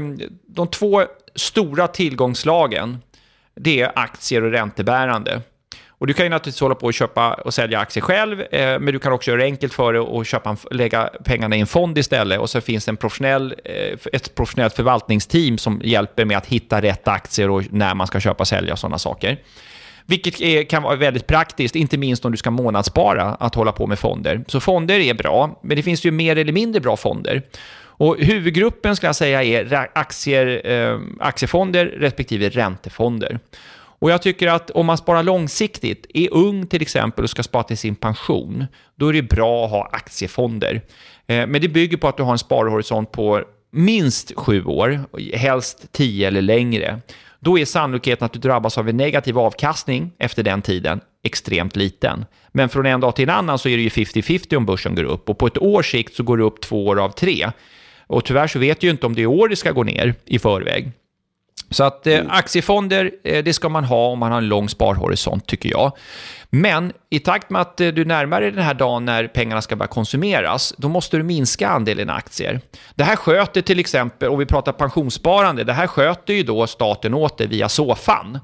de två stora tillgångslagen, det är aktier och räntebärande. Och du kan ju naturligtvis hålla på att köpa och sälja aktier själv, eh, men du kan också göra det enkelt för dig och köpa en, lägga pengarna i en fond istället. Och så finns det en professionell, eh, ett professionellt förvaltningsteam som hjälper med att hitta rätt aktier och när man ska köpa och sälja och sådana saker. Vilket är, kan vara väldigt praktiskt, inte minst om du ska månadsspara, att hålla på med fonder. Så fonder är bra, men det finns ju mer eller mindre bra fonder. Och huvudgruppen ska jag säga är aktier, eh, aktiefonder respektive räntefonder. Och jag tycker att om man sparar långsiktigt, är ung till exempel och ska spara till sin pension, då är det bra att ha aktiefonder. Eh, men det bygger på att du har en sparhorisont på minst sju år, helst tio eller längre. Då är sannolikheten att du drabbas av en negativ avkastning efter den tiden extremt liten. Men från en dag till en annan så är det ju femtio femtio om börsen går upp. Och på ett års sikt så går det upp två år av tre. Och tyvärr så vet du ju inte om det är år det ska gå ner i förväg. Så att eh, aktiefonder, eh, det ska man ha om man har en lång sparhorisont, tycker jag. Men i takt med att eh, du närmar dig den här dagen när pengarna ska börja konsumeras, då måste du minska andelen aktier. Det här sköter till exempel, och vi pratar pensionssparande, det här sköter ju då staten åt det via SOFAN.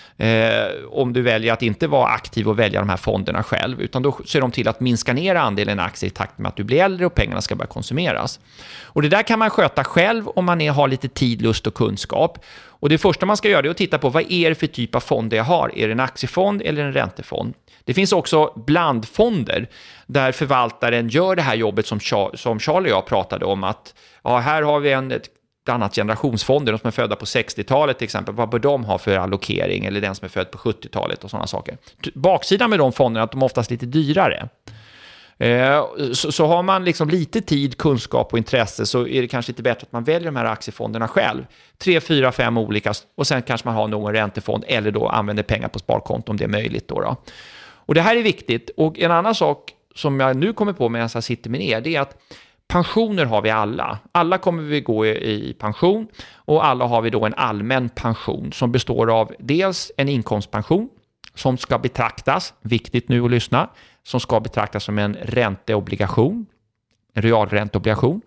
Eh, om du väljer att inte vara aktiv och välja de här fonderna själv, utan då ser de till att minska ner andelen aktier i takt med att du blir äldre och pengarna ska börja konsumeras. Och det där kan man sköta själv om man är, har lite tid, lust och kunskap. Och det första man ska göra är att titta på vad är det för typ av fond jag har. Är det en aktiefond eller en räntefond? Det finns också blandfonder där förvaltaren gör det här jobbet som, som Charlie och jag pratade om, att ja, här har vi en ett annat generationsfonder, de som är födda på sextiotalet till exempel, vad bör de ha för allokering, eller den som är född på sjuttiotalet och sådana saker. Baksidan med de fonderna är att de är oftast lite dyrare. Eh, så, så har man liksom lite tid, kunskap och intresse, så är det kanske lite bättre att man väljer de här aktiefonderna själv. Tre, fyra, fem olika, och sen kanske man har någon räntefond eller då använder pengar på sparkonto om det är möjligt då, då. Och det här är viktigt. Och en annan sak som jag nu kommer på medan jag sitter med er, det är att pensioner har vi alla. Alla kommer vi gå i pension, och alla har vi då en allmän pension som består av dels en inkomstpension som ska betraktas, viktigt nu att lyssna, som ska betraktas som en ränteobligation, en realränteobligation.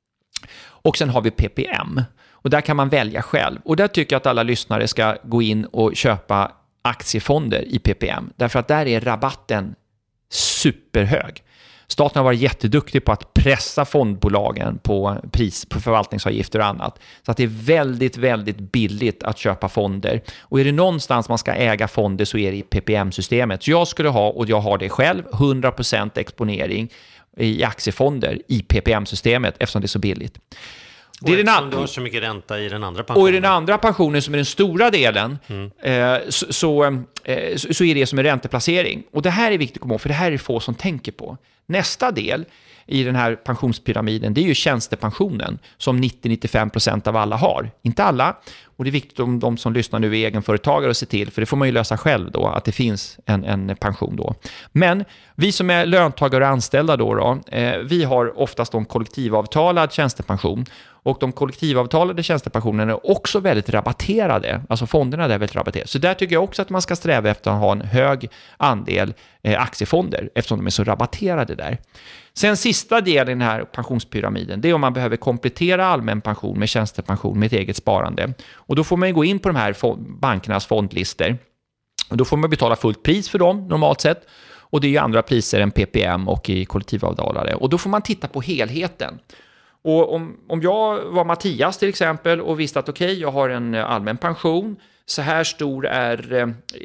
Och sen har vi P P M, och där kan man välja själv. Och där tycker jag att alla lyssnare ska gå in och köpa aktiefonder i P P M, därför att där är rabatten superhög. Staten har varit jätteduktig på att pressa fondbolagen på pris på förvaltningsavgifter och annat. Så att det är väldigt, väldigt billigt att köpa fonder. Och är det någonstans man ska äga fonder så är det i P P M-systemet. Så jag skulle ha, och jag har det själv, hundra procent exponering i aktiefonder i P P M-systemet eftersom det är så billigt. Det är den and- du har så mycket ränta i den andra pensionen. Och i den andra pensionen som är den stora delen mm. eh, så, så, eh, så är det som är ränteplacering. Och det här är viktigt att komma ihåg, för det här är få som tänker på. Nästa del i den här pensionspyramiden, det är ju tjänstepensionen som nittio till nittiofem procent av alla har. Inte alla. Och det är viktigt om de som lyssnar nu är egenföretagare att se till, för det får man ju lösa själv då, att det finns en, en pension då. Men vi som är löntagare och anställda då, då eh, vi har oftast en kollektivavtalad tjänstepension. Och de kollektivavtalade tjänstepensionerna är också väldigt rabatterade. Alltså fonderna där är väldigt rabatterade. Så där tycker jag också att man ska sträva efter att ha en hög andel eh, aktiefonder eftersom de är så rabatterade där. Sen sista delen i den här pensionspyramiden, det är om man behöver komplettera allmän pension med tjänstepension med ett eget sparande. Och då får man ju gå in på de här fond- bankernas fondlister. Och då får man betala fullt pris för dem normalt sett. Och det är ju andra priser än P P M och i kollektivavtalade. Och då får man titta på helheten. Och om, om jag var Mattias till exempel och visste att okej, okay, jag har en allmän pension, så här stor är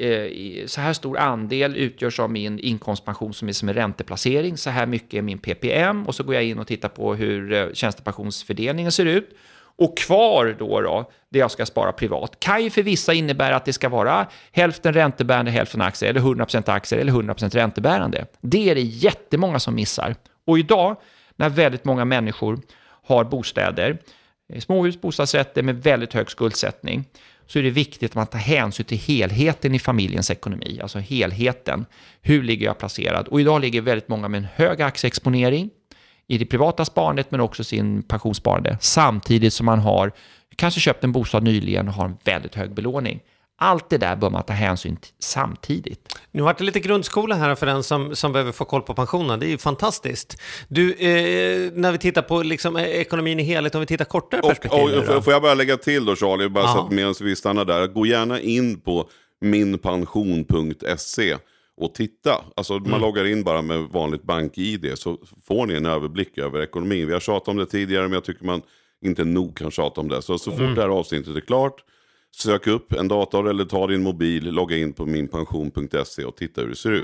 eh, så här stor andel utgörs av min inkomstpension som är som en ränteplacering, så här mycket är min P P M, och så går jag in och tittar på hur eh, tjänstepensionsfördelningen ser ut. Och kvar då, då, det jag ska spara privat, kan ju för vissa innebära att det ska vara hälften räntebärande, hälften aktier, eller hundra procent aktier eller hundra procent räntebärande. Det är det jättemånga som missar. Och idag, när väldigt många människor har bostäder, småhus, bostadsrätter med väldigt hög skuldsättning, så är det viktigt att man tar hänsyn till helheten i familjens ekonomi, alltså helheten. Hur ligger jag placerad? Och idag ligger väldigt många med en hög aktieexponering i det privata sparandet men också sin pensionssparande, samtidigt som man har kanske köpt en bostad nyligen och har en väldigt hög belåning. Allt det där bör man ta hänsyn till samtidigt. Nu har det lite grundskola här för den som, som behöver få koll på pensionen. Det är ju fantastiskt. Du, eh, när vi tittar på liksom, ekonomin i helhet, om vi tittar kortare perspektiv. Och, och, får jag bara lägga till då, Charlie, bara så att medan vi stannar där. Gå gärna in på minpension punkt se och titta. Alltså man mm. loggar in bara med vanligt bank-I D så får ni en överblick över ekonomin. Vi har tjatat om det tidigare, men jag tycker man inte nog kan tjata om det. Så, så fort mm. det här avsnittet är klart, sök upp en dator eller ta din mobil, logga in på minpension punkt se och titta hur det ser ut.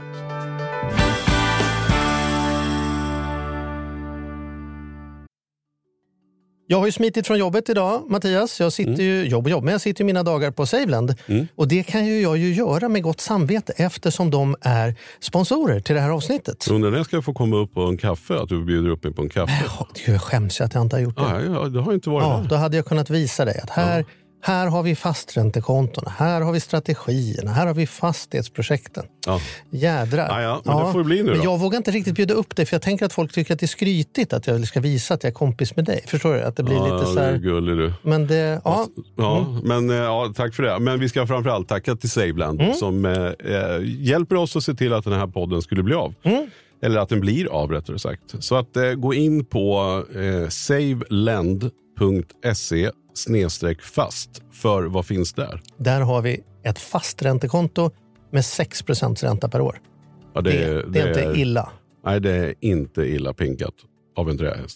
Jag har ju smitit från jobbet idag, Mattias. Jag sitter mm. ju, jobb och jobb, men jag sitter ju mina dagar på Saveland. Mm. Och det kan ju jag ju göra med gott samvete eftersom de är sponsorer till det här avsnittet. Undrar när jag ska få komma upp på en kaffe, att du bjuder upp mig på en kaffe? Jag skäms att jag inte har gjort det. Ah, ja, det har inte varit ja, det. Då hade jag kunnat visa dig att här... Ja. Här har vi fasträntekontona, här har vi strategierna, här har vi fastighetsprojekten. Ja. Jädrar. Ja, ja, men ja, det får det bli nu då. Men jag vågar inte riktigt bjuda upp det, för jag tänker att folk tycker att det är skrytigt att jag ska visa att jag är kompis med dig. Förstår du? Att det blir ja, lite så här... Ja, gullig du. Men det, ja. Ja, mm. men ja, tack för det. Men vi ska framförallt tacka till Saveland mm. som eh, hjälper oss att se till att den här podden skulle bli av. Mm. Eller att den blir av, rättare sagt. Så att eh, gå in på eh, savelend punkt se snedstreck fast för vad finns där? Där har vi ett fast räntekonto med sex procent ränta per år. Ja, det, det, det, det är inte illa. Nej, det är inte illa pinkat av en trähäst.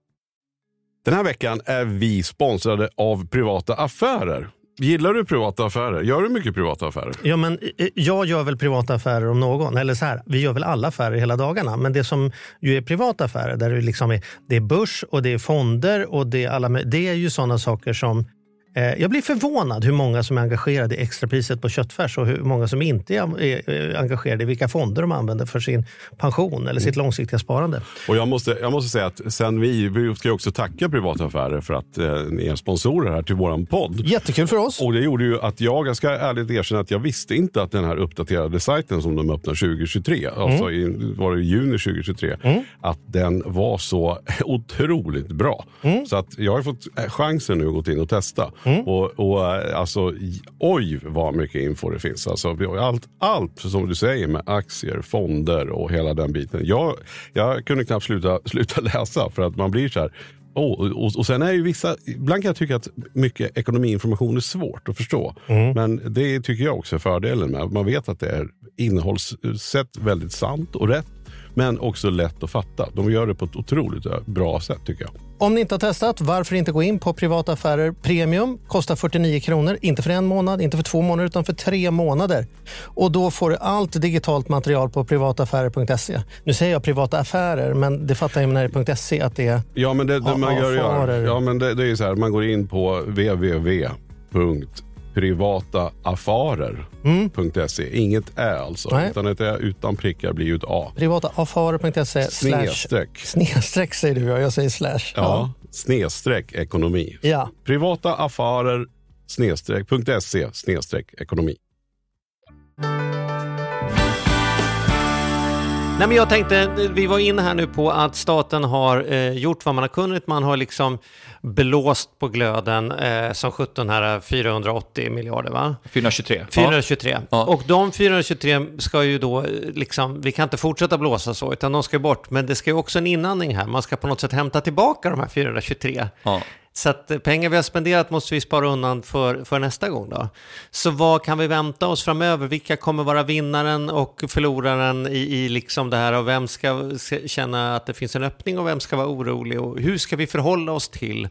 Den här veckan är vi sponsrade av Privata Affärer. Gillar du privata affärer? Gör du mycket privata affärer? Ja, men jag gör väl privata affärer om någon. Eller så här, vi gör väl alla affärer hela dagarna. Men det som ju är privata affärer, där det, liksom är, det är börs och det är fonder och det är alla... Det är ju sådana saker som... Eh, jag blir förvånad hur många som är engagerade i extrapriset på köttfärs och hur många som inte är, är, är engagerade i vilka fonder de använder för sin pension eller sitt mm. långsiktiga sparande. Och jag måste, jag måste säga att sen vi, vi ska också tacka Privata Affärer för att eh, ni är sponsorer här till våran podd. Jättekul för oss. Och det gjorde ju att jag, jag ska ärligt erkänna att jag visste inte att den här uppdaterade sajten som de öppnar tjugo tjugotre, mm. alltså i, var det i juni tjugo tjugotre, mm. att den var så otroligt bra. Mm. Så att jag har fått chansen nu att gå in och testa. Mm. Och, och alltså, oj vad mycket info det finns. Alltså, allt, allt som du säger med aktier, fonder och hela den biten. Jag, jag kunde knappt sluta, sluta läsa för att man blir så här. Oh, och, och sen är ju vissa, ibland kan jag tycka att mycket ekonomiinformation är svårt att förstå. Mm. Men det tycker jag också är fördelen med. Man vet att det är innehållssätt väldigt sant och rätt. men också lätt att fatta. De gör det på ett otroligt bra sätt tycker jag. Om ni inte har testat, varför inte gå in på Privata Affärer Premium? Kostar fyrtionio kronor, inte för en månad, inte för två månader utan för tre månader. Och då får du allt digitalt material på privataffärer punkt se. Nu säger jag privata affärer, men det fattar jag när det är .se att det är... Ja, men det, det man gör, gör. Ja, men det, det är så här, man går in på w w w punkt privata affärer punkt se. Mm. Inget är alltså, Nej. utan ett är utan prickar blir ju ett A. Privataffärer punkt se snedstreck. Snedstreck säger du, ja. Jag säger slash. Ja, ja. Snedstreck ekonomi. Ja. Privata affärer snedstreck punkt se snedstreck ekonomi. Nej, men jag tänkte, vi var inne här nu på att staten har eh, gjort vad man har kunnat. Man har liksom blåst på glöden eh, som sjutton här fyrahundraåttio miljarder, va? fyrahundratjugotre. fyrahundratjugotre. Ja. Och de fyrahundratjugotre ska ju då liksom, vi kan inte fortsätta blåsa så, utan de ska bort. Men det ska ju också en inandning här. Man ska på något sätt hämta tillbaka de här fyrahundratjugotre. Ja. Så att pengar vi har spenderat måste vi spara undan för, för nästa gång då. Så vad kan vi vänta oss framöver? Vilka kommer vara vinnaren och förloraren i, i liksom det här? Och vem ska känna att det finns en öppning och vem ska vara orolig? Och hur ska vi förhålla oss till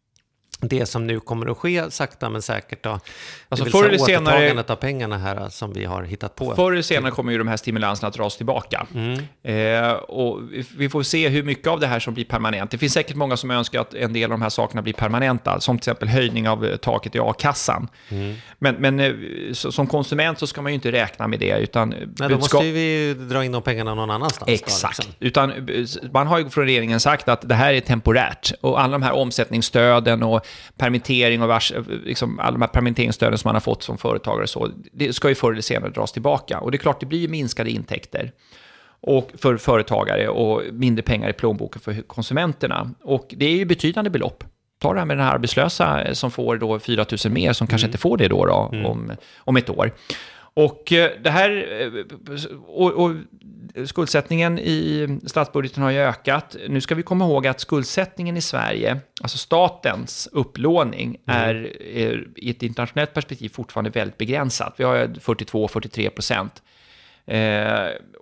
det som nu kommer att ske sakta men säkert då? Alltså det förr eller senare av pengarna här som vi har hittat på. Förr eller senare kommer ju de här stimulanserna att dras tillbaka. Mm. Eh, och vi får se hur mycket av det här som blir permanent. Det finns säkert många som önskar att en del av de här sakerna blir permanenta, som till exempel höjning av taket i a-kassan. Mm. Men, men så, som konsument så ska man ju inte räkna med det, utan Nej, då budskap... måste vi dra in de pengarna någon annanstans. Exakt. Då, liksom. Utan man har ju från regeringen sagt att det här är temporärt, och alla de här omsättningsstöden och permittering och vars, liksom alla de här permitteringsstöden som man har fått som företagare, så det ska ju förr eller senare dras tillbaka. Och det är klart, det blir ju minskade intäkter och för företagare och mindre pengar i plånboken för konsumenterna. Och det är ju betydande belopp. Ta det här med den här arbetslösa som får då fyra tusen mer, som kanske mm. inte får det då, då mm. om, om ett år. Och det här och, och skuldsättningen i statsbudgeten har ju ökat. Nu ska vi komma ihåg att skuldsättningen i Sverige, alltså statens upplåning, mm. är, är i ett internationellt perspektiv fortfarande väldigt begränsat. Vi har fyrtiotvå till fyrtiotre procent. Eh,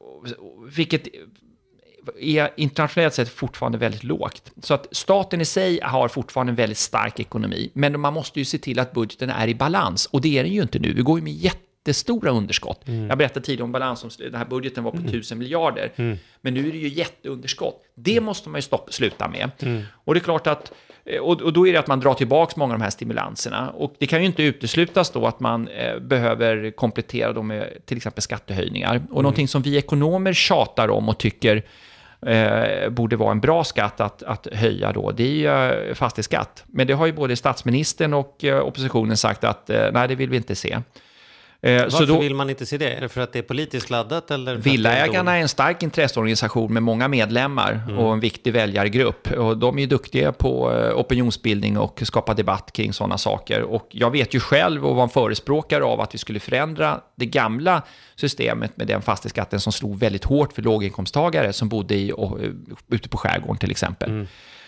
vilket är internationellt sett fortfarande väldigt lågt. Så att staten i sig har fortfarande en väldigt stark ekonomi. Men man måste ju se till att budgeten är i balans. Och det är den ju inte nu. Vi går ju med jätte Det stora underskott. Mm. Jag berättade tidigare om balans, om den här budgeten var på mm. tusen miljarder. Mm. Men nu är det ju jätteunderskott. Det måste man ju stoppa, sluta med. Mm. Och det är klart att, och, och då är det att man drar tillbaka många av de här stimulanserna. Och det kan ju inte uteslutas då att man eh, behöver komplettera dem med till exempel skattehöjningar. Och mm. någonting som vi ekonomer tjatar om och tycker eh, borde vara en bra skatt att, att höja då, det är ju eh, fastighetsskatt. Men det har ju både statsministern och eh, oppositionen sagt att eh, nej, det vill vi inte se. Varför så då, vill man inte se det? Är det för att det är politiskt laddat? Eller Villaägarna är, är en stark intresseorganisation med många medlemmar mm. och en viktig väljargrupp. Och de är duktiga på opinionsbildning och skapa debatt kring sådana saker. Och jag vet ju själv och var en förespråkare av att vi skulle förändra det gamla systemet med den fastighetsskatten som slog väldigt hårt för låginkomsttagare som bodde i, och, ute på skärgården till exempel. Mm.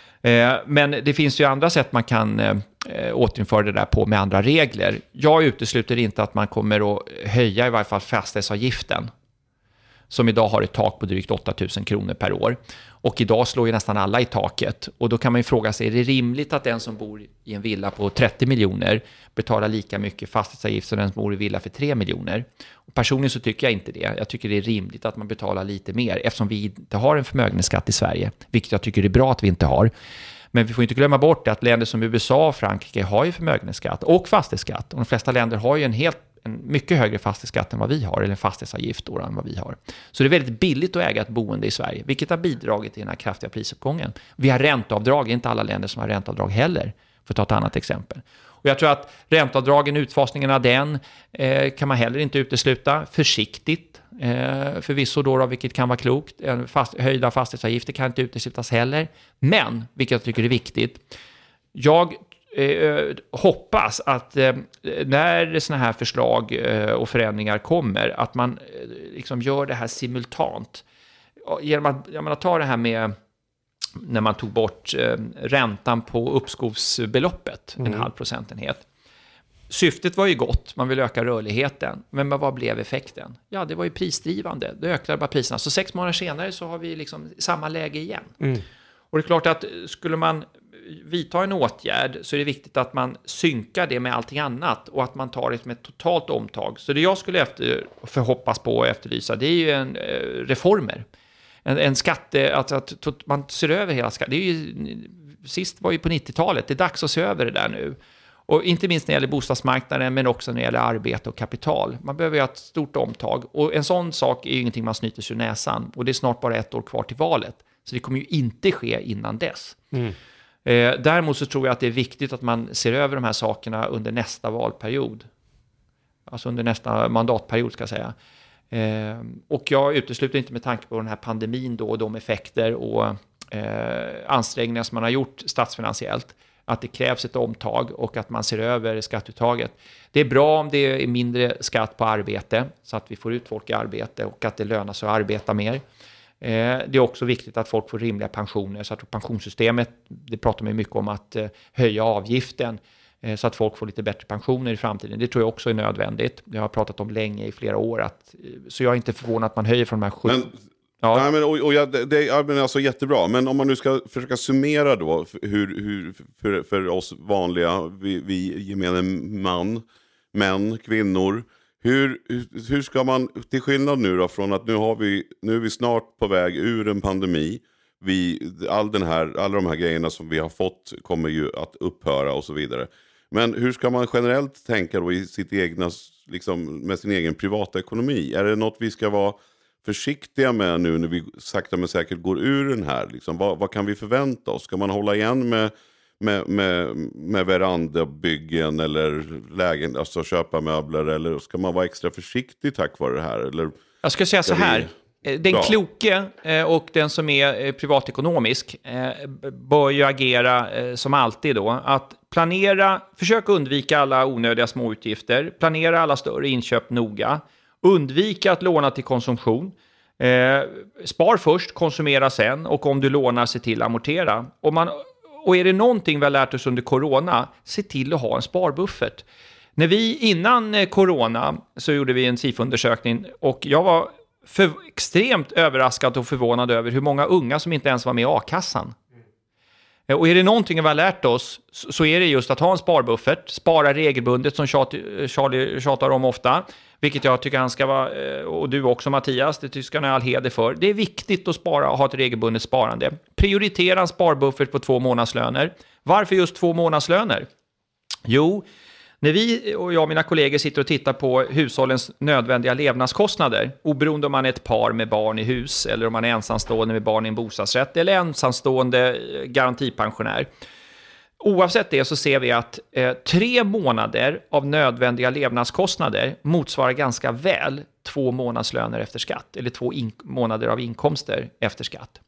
Men det finns ju andra sätt man kan eh, återinföra det där på med andra regler. Jag utesluter inte att man kommer att höja i varje fall fastighetsavgiften, som idag har ett tak på drygt åtta tusen kronor per år. Och idag slår ju nästan alla i taket. Och då kan man ju fråga sig, är det rimligt att den som bor i en villa på trettio miljoner betalar lika mycket fastighetsavgift som den som bor i villa för tre miljoner? Och personligen så tycker jag inte det. Jag tycker det är rimligt att man betalar lite mer, eftersom vi inte har en förmögenhetsskatt i Sverige, vilket jag tycker är bra att vi inte har. Men vi får inte glömma bort att länder som U S A och Frankrike har ju förmögenhetsskatt och fastighetsskatt. Och de flesta länder har ju en helt en mycket högre fastighetsskatt än vad vi har, eller en fastighetsavgift då än vad vi har. Så det är väldigt billigt att äga ett boende i Sverige, vilket har bidragit till den här kraftiga prisuppgången. Vi har ränteavdrag, inte alla länder som har ränteavdrag heller, för att ta ett annat exempel. Och jag tror att ränteavdragen, utfasningen av den, eh, kan man heller inte utesluta. Försiktigt, eh, förvisso då, då, vilket kan vara klokt. En fast, höjda fastighetsavgifter kan inte uteslutas heller. Men, vilket jag tycker är viktigt, jag eh, hoppas att eh, när såna här förslag eh, och förändringar kommer, att man eh, liksom gör det här simultant. Genom att, jag menar, ta det här med när man tog bort eh, räntan på uppskovsbeloppet, mm. en halv procentenhet. syftet var ju gott, man vill öka rörligheten. Men vad blev effekten? Ja, det var ju prisdrivande. Det ökade bara priserna. Så sex månader senare så har vi liksom samma läge igen. Mm. Och det är klart att skulle man vidta en åtgärd så är det viktigt att man synkar det med allting annat och att man tar det med ett totalt omtag. Så det jag skulle efter, för hoppas på och efterlysa, det är ju en, eh, reformer. En, en skatte, att, att, att man ser över hela skatten. Det är ju, sist var ju på nittiotalet, det är dags att se över det där nu. Och inte minst när det gäller bostadsmarknaden men också när det gäller arbete och kapital. Man behöver göra ett stort omtag. Och en sån sak är ju ingenting man snyter sig ur näsan. Och det är snart bara ett år kvar till valet. Så det kommer ju inte ske innan dess. Mm. Eh, däremot så tror jag att det är viktigt att man ser över de här sakerna under nästa valperiod. Alltså under nästa mandatperiod ska jag säga. Eh, och jag utesluter inte med tanke på den här pandemin då och de effekter och eh, ansträngningar som man har gjort statsfinansiellt. Att det krävs ett omtag och att man ser över skatteuttaget. Det är bra om det är mindre skatt på arbete så att vi får ut folk i arbete och att det lönar sig att arbeta mer. Eh, det är också viktigt att folk får rimliga pensioner så att pensionssystemet, det pratar man ju mycket om att eh, höja avgiften eh, så att folk får lite bättre pensioner i framtiden. Det tror jag också är nödvändigt. Jag har pratat om länge i flera år att, så jag är inte förvånad att man höjer från de här sju. Men... Ja. Nej, men, och, och jag, det är alltså jättebra, men om man nu ska försöka summera då hur, hur, för, för oss vanliga, vi, vi gemene man, män, kvinnor, hur, hur ska man, till skillnad nu då från att nu, har vi, nu är vi snart på väg ur en pandemi, vi, all den här, alla de här grejerna som vi har fått kommer ju att upphöra och så vidare. Men hur ska man generellt tänka då i sitt egna, liksom, med sin egen privata ekonomi? Är det något vi ska vara försiktiga med nu när vi sakta men säkert går ur den här? Liksom, vad, vad kan vi förvänta oss? Ska man hålla igen med, med, med, med verandabyggen eller lägen, alltså köpa möbler, eller ska man vara extra försiktig tack vare det här? Eller, jag ska säga så här. Den bra. kloke och den som är privatekonomisk bör ju agera som alltid då. Att planera, försöka undvika alla onödiga småutgifter, planera alla större inköp noga. Undvika att låna till konsumtion. Eh, spar först, konsumera sen. Och om du lånar, se till att amortera. Och, man, och är det någonting vi har lärt oss under corona, se till att ha en sparbuffert. När vi innan corona så gjorde vi en S I F O-undersökning. Och jag var för, extremt överraskad och förvånad över hur många unga som inte ens var med i a-kassan. Eh, och är det någonting vi har lärt oss så, så är det just att ha en sparbuffert. Spara regelbundet som Charlie tjatar om ofta. Vilket jag tycker han ska vara, och du också Mattias, det tycker jag all heder för. Det är viktigt att spara och ha ett regelbundet sparande. Prioritera en sparbuffert på två månadslöner. Varför just två månadslöner? Jo, när vi och jag och mina kollegor sitter och tittar på hushållens nödvändiga levnadskostnader, oberoende om man är ett par med barn i hus eller om man är ensamstående med barn i en bostadsrätt eller ensamstående garantipensionär. Oavsett det så ser vi att eh, tre månader av nödvändiga levnadskostnader motsvarar ganska väl två månadslöner efter skatt. Eller två in- månader av inkomster efter skatt.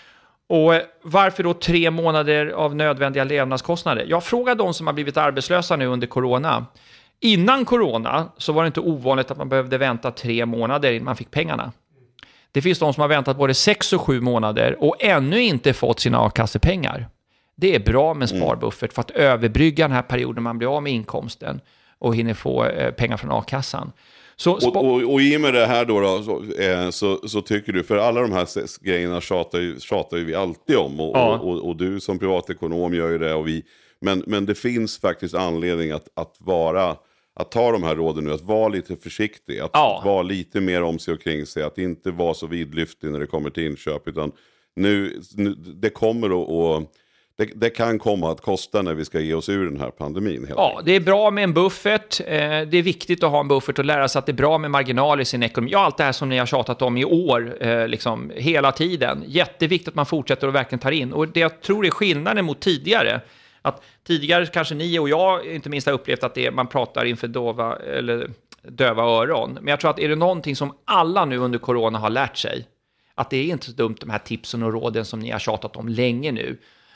Och eh, varför då tre månader av nödvändiga levnadskostnader? Jag frågar de som har blivit arbetslösa nu under corona. Innan corona så var det inte ovanligt att man behövde vänta tre månader innan man fick pengarna. Det finns de som har väntat både sex och sju månader och ännu inte fått sina a-kassepengar. Det är bra med sparbuffert för att överbrygga den här perioden man blir av med inkomsten och hinner få eh, pengar från a-kassan. Så, spa- och, och, och i och med det här då, då så, eh, så, så tycker du, för alla de här grejerna tjatar ju, tjatar ju vi alltid om och, ja. och, och, och du som privatekonom gör ju det och vi, men, men det finns faktiskt anledning att, att vara, att ta de här råden nu, att vara lite försiktig, att, ja. att vara lite mer om sig och kring sig, att inte vara så vidlyftig när det kommer till inköp, utan nu, nu det kommer att och, Det, det kan komma att kosta när vi ska ge oss ur den här pandemin. Helt ja, enkelt. Det är bra med en buffert. Eh, det är viktigt att ha en buffert och lära sig att det är bra med marginal i sin ekonomi. Ja, allt det här som ni har tjatat om i år, eh, liksom, hela tiden. Jätteviktigt att man fortsätter och verkligen tar in. Och det jag tror är skillnaden mot tidigare. Att tidigare kanske ni och jag inte minst har upplevt att det är, man pratar inför dova, eller döva öron. Men jag tror att är det någonting som alla nu under corona har lärt sig, att det är inte så dumt de här tipsen och råden som ni har tjatat om länge nu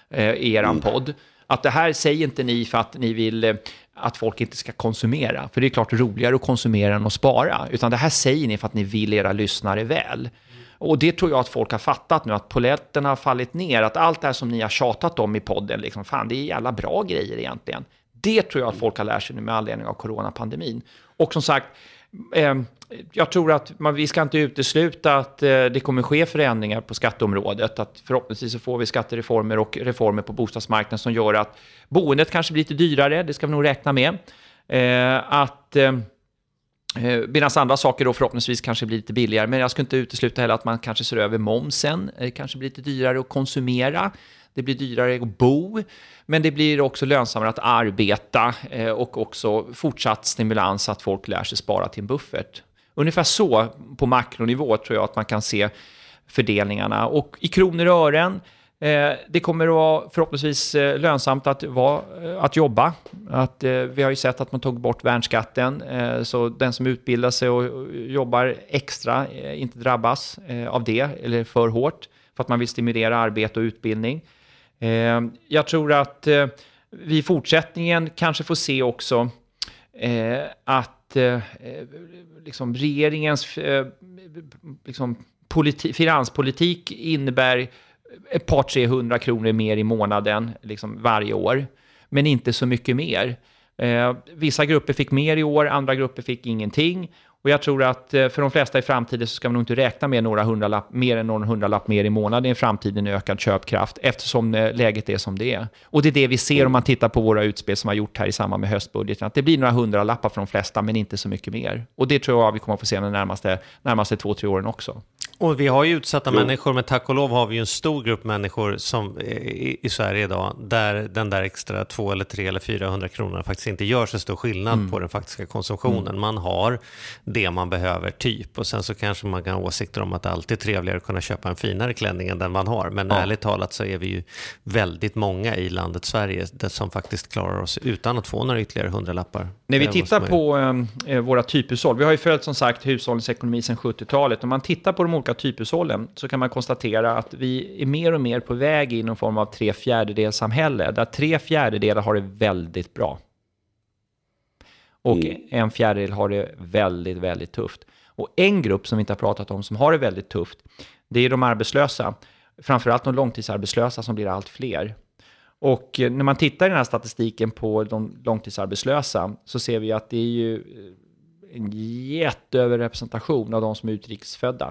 i er mm. podd. Att det här säger inte ni för att ni vill att folk inte ska konsumera. För det är klart roligare att konsumera än att spara. Utan det här säger ni för att ni vill era lyssnare väl. Mm. Och det tror jag att folk har fattat nu. Att poletten har fallit ner. Att allt det här som ni har tjatat om i podden. Liksom, fan, det är jävla bra grejer egentligen. det tror jag att folk har lärt sig nu med anledning av coronapandemin. Och som sagt, eh, jag tror att man, vi ska inte utesluta att eh, det kommer ske förändringar på skatteområdet. Att förhoppningsvis så får vi skattereformer och reformer på bostadsmarknaden som gör att boendet kanske blir lite dyrare, det ska vi nog räkna med. Eh, att... Eh, Medan andra saker då förhoppningsvis kanske blir lite billigare. Men jag skulle inte utesluta heller att man kanske ser över momsen. Det kanske blir lite dyrare att konsumera. Det blir dyrare att bo. Men det blir också lönsammare att arbeta. Och också fortsatt stimulans att folk lär sig spara till en buffert. Ungefär så på makronivå tror jag att man kan se fördelningarna. Och i kronor och ören. Eh, det kommer att vara förhoppningsvis eh, lönsamt att, vara, eh, att jobba. Att, eh, vi har ju sett att man tog bort värnskatten. Eh, så den som utbildar sig och, och jobbar extra eh, inte drabbas eh, av det eller för hårt. För att man vill stimulera arbete och utbildning. Eh, jag tror att eh, vi i fortsättningen kanske får se också eh, att eh, liksom regeringens eh, liksom politi- finanspolitik innebär ett par tre hundra kronor mer i månaden liksom varje år. Men inte så mycket mer. Eh, vissa grupper fick mer i år, andra grupper fick ingenting. Och jag tror att eh, för de flesta i framtiden så ska man nog inte räkna med några hundralapp, mer än någon hundralapp mer i månaden i framtiden i ökad köpkraft. Eftersom eh, läget är som det är. Och det är det vi ser om man tittar på våra utspel som har gjort här i samband med höstbudgeten. Att det blir några hundralappar för de flesta men inte så mycket mer. Och det tror jag vi kommer att få se de närmaste, närmaste två, tre åren också. Och vi har ju utsatta jo. människor, men tack och lov har vi ju en stor grupp människor som i, i Sverige idag, där den där extra två eller tre eller fyrahundra kronor faktiskt inte gör så stor skillnad mm. på den faktiska konsumtionen. Mm. Man har det man behöver typ, och sen så kanske man kan ha åsikter om att det alltid är trevligare att kunna köpa en finare klänning än den man har. Men ja. ärligt talat så är vi ju väldigt många i landet Sverige som faktiskt klarar oss utan att få några ytterligare hundralappar. När vi tittar på äh, våra typhushåll, vi har ju följt som sagt hushållens ekonomi sedan sjuttiotalet. Om man tittar på de olika typhushållen så kan man konstatera att vi är mer och mer på väg i någon form av tre fjärdedelssamhälle där tre fjärdedelar har det väldigt bra. Och mm. en fjärdedel har det väldigt, väldigt tufft. Och en grupp som vi inte har pratat om som har det väldigt tufft, det är de arbetslösa. Framförallt de långtidsarbetslösa som blir allt fler. Och när man tittar i den här statistiken på de långtidsarbetslösa så ser vi att det är ju en jätteöverrepresentation av de som är utrikesfödda.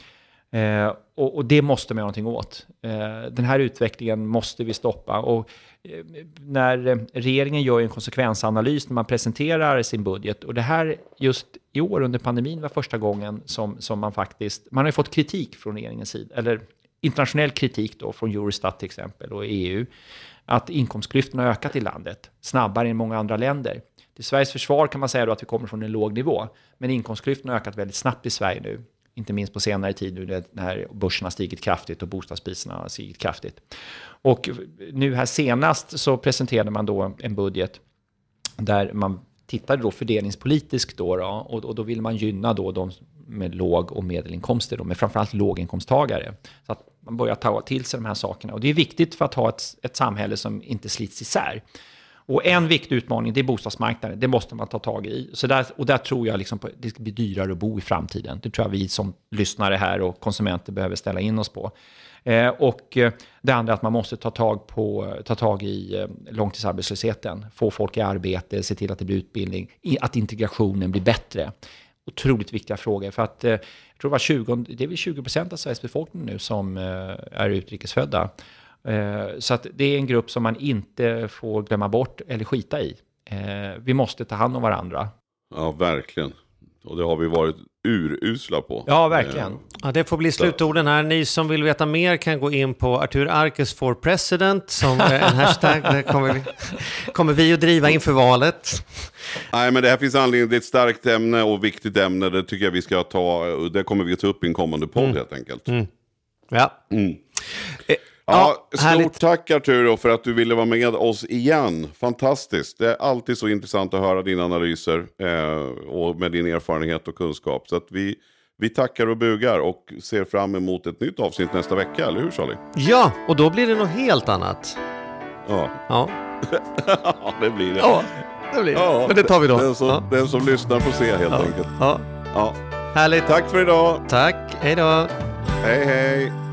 Eh, och, och det måste man göra någonting åt. Eh, den här utvecklingen måste vi stoppa. Och eh, när regeringen gör en konsekvensanalys när man presenterar sin budget, och det här just i år under pandemin var första gången som, som man faktiskt, man har ju fått kritik från regeringens sida, eller internationell kritik då från Eurostat till exempel och E U, att inkomstklyftorna har ökat i landet snabbare än många andra länder. Till Sveriges försvar kan man säga då att vi kommer från en låg nivå, men inkomstklyftorna har ökat väldigt snabbt i Sverige nu. Inte minst på senare tid nu när börsen har stigit kraftigt och bostadspriserna har stigit kraftigt. Och nu här senast så presenterade man då en budget där man tittade då fördelningspolitiskt då, då och, och då vill man gynna då de med låg- och medelinkomster då, med framförallt låginkomsttagare. Så att man börjar ta till sig de här sakerna. Och det är viktigt för att ha ett, ett samhälle som inte slits isär. Och en viktig utmaning, det är bostadsmarknaden. Det måste man ta tag i. Så där, och där tror jag liksom på, det ska bli dyrare att bo i framtiden. Det tror jag vi som lyssnare här och konsumenter behöver ställa in oss på. Eh, och eh, det andra är att man måste ta tag, på, ta tag i eh, långtidsarbetslösheten. Få folk i arbete, se till att det blir utbildning. I, att integrationen blir bättre. Otroligt viktiga frågor. För att eh, jag tror det, var tjugo, det är väl tjugo procent av Sveriges befolkning nu som eh, är utrikesfödda. Så att det är en grupp som man inte får glömma bort eller skita i. Vi måste ta hand om varandra. Ja, verkligen. Och det har vi varit urusla på. Ja, verkligen. Ja, det får bli slutorden här. Ni som vill veta mer kan gå in på Artur Arkes for President som en hashtag. Det kommer vi, kommer vi att driva inför valet. Nej, men det här finns anledning. Det är ett starkt ämne och viktigt ämne. Det tycker jag vi ska ta. Det kommer vi att ta upp i en kommande podd mm. helt enkelt. Mm. Ja. Mm. Ja, stort härligt. Tack Arturo för att du ville vara med oss igen. Fantastiskt. Det är alltid så intressant att höra dina analyser eh, och med din erfarenhet och kunskap. Så att vi, vi tackar och bugar och ser fram emot ett nytt avsnitt nästa vecka, eller hur Charlie? Ja, och då blir det något helt annat. Ja. Ja, ja det blir det. Ja, det blir det. Ja, men det tar vi då. Den som, ja. den som lyssnar får se helt ja. enkelt. Ja. Ja. Härligt. Tack för idag. Tack, hej då. Hej hej.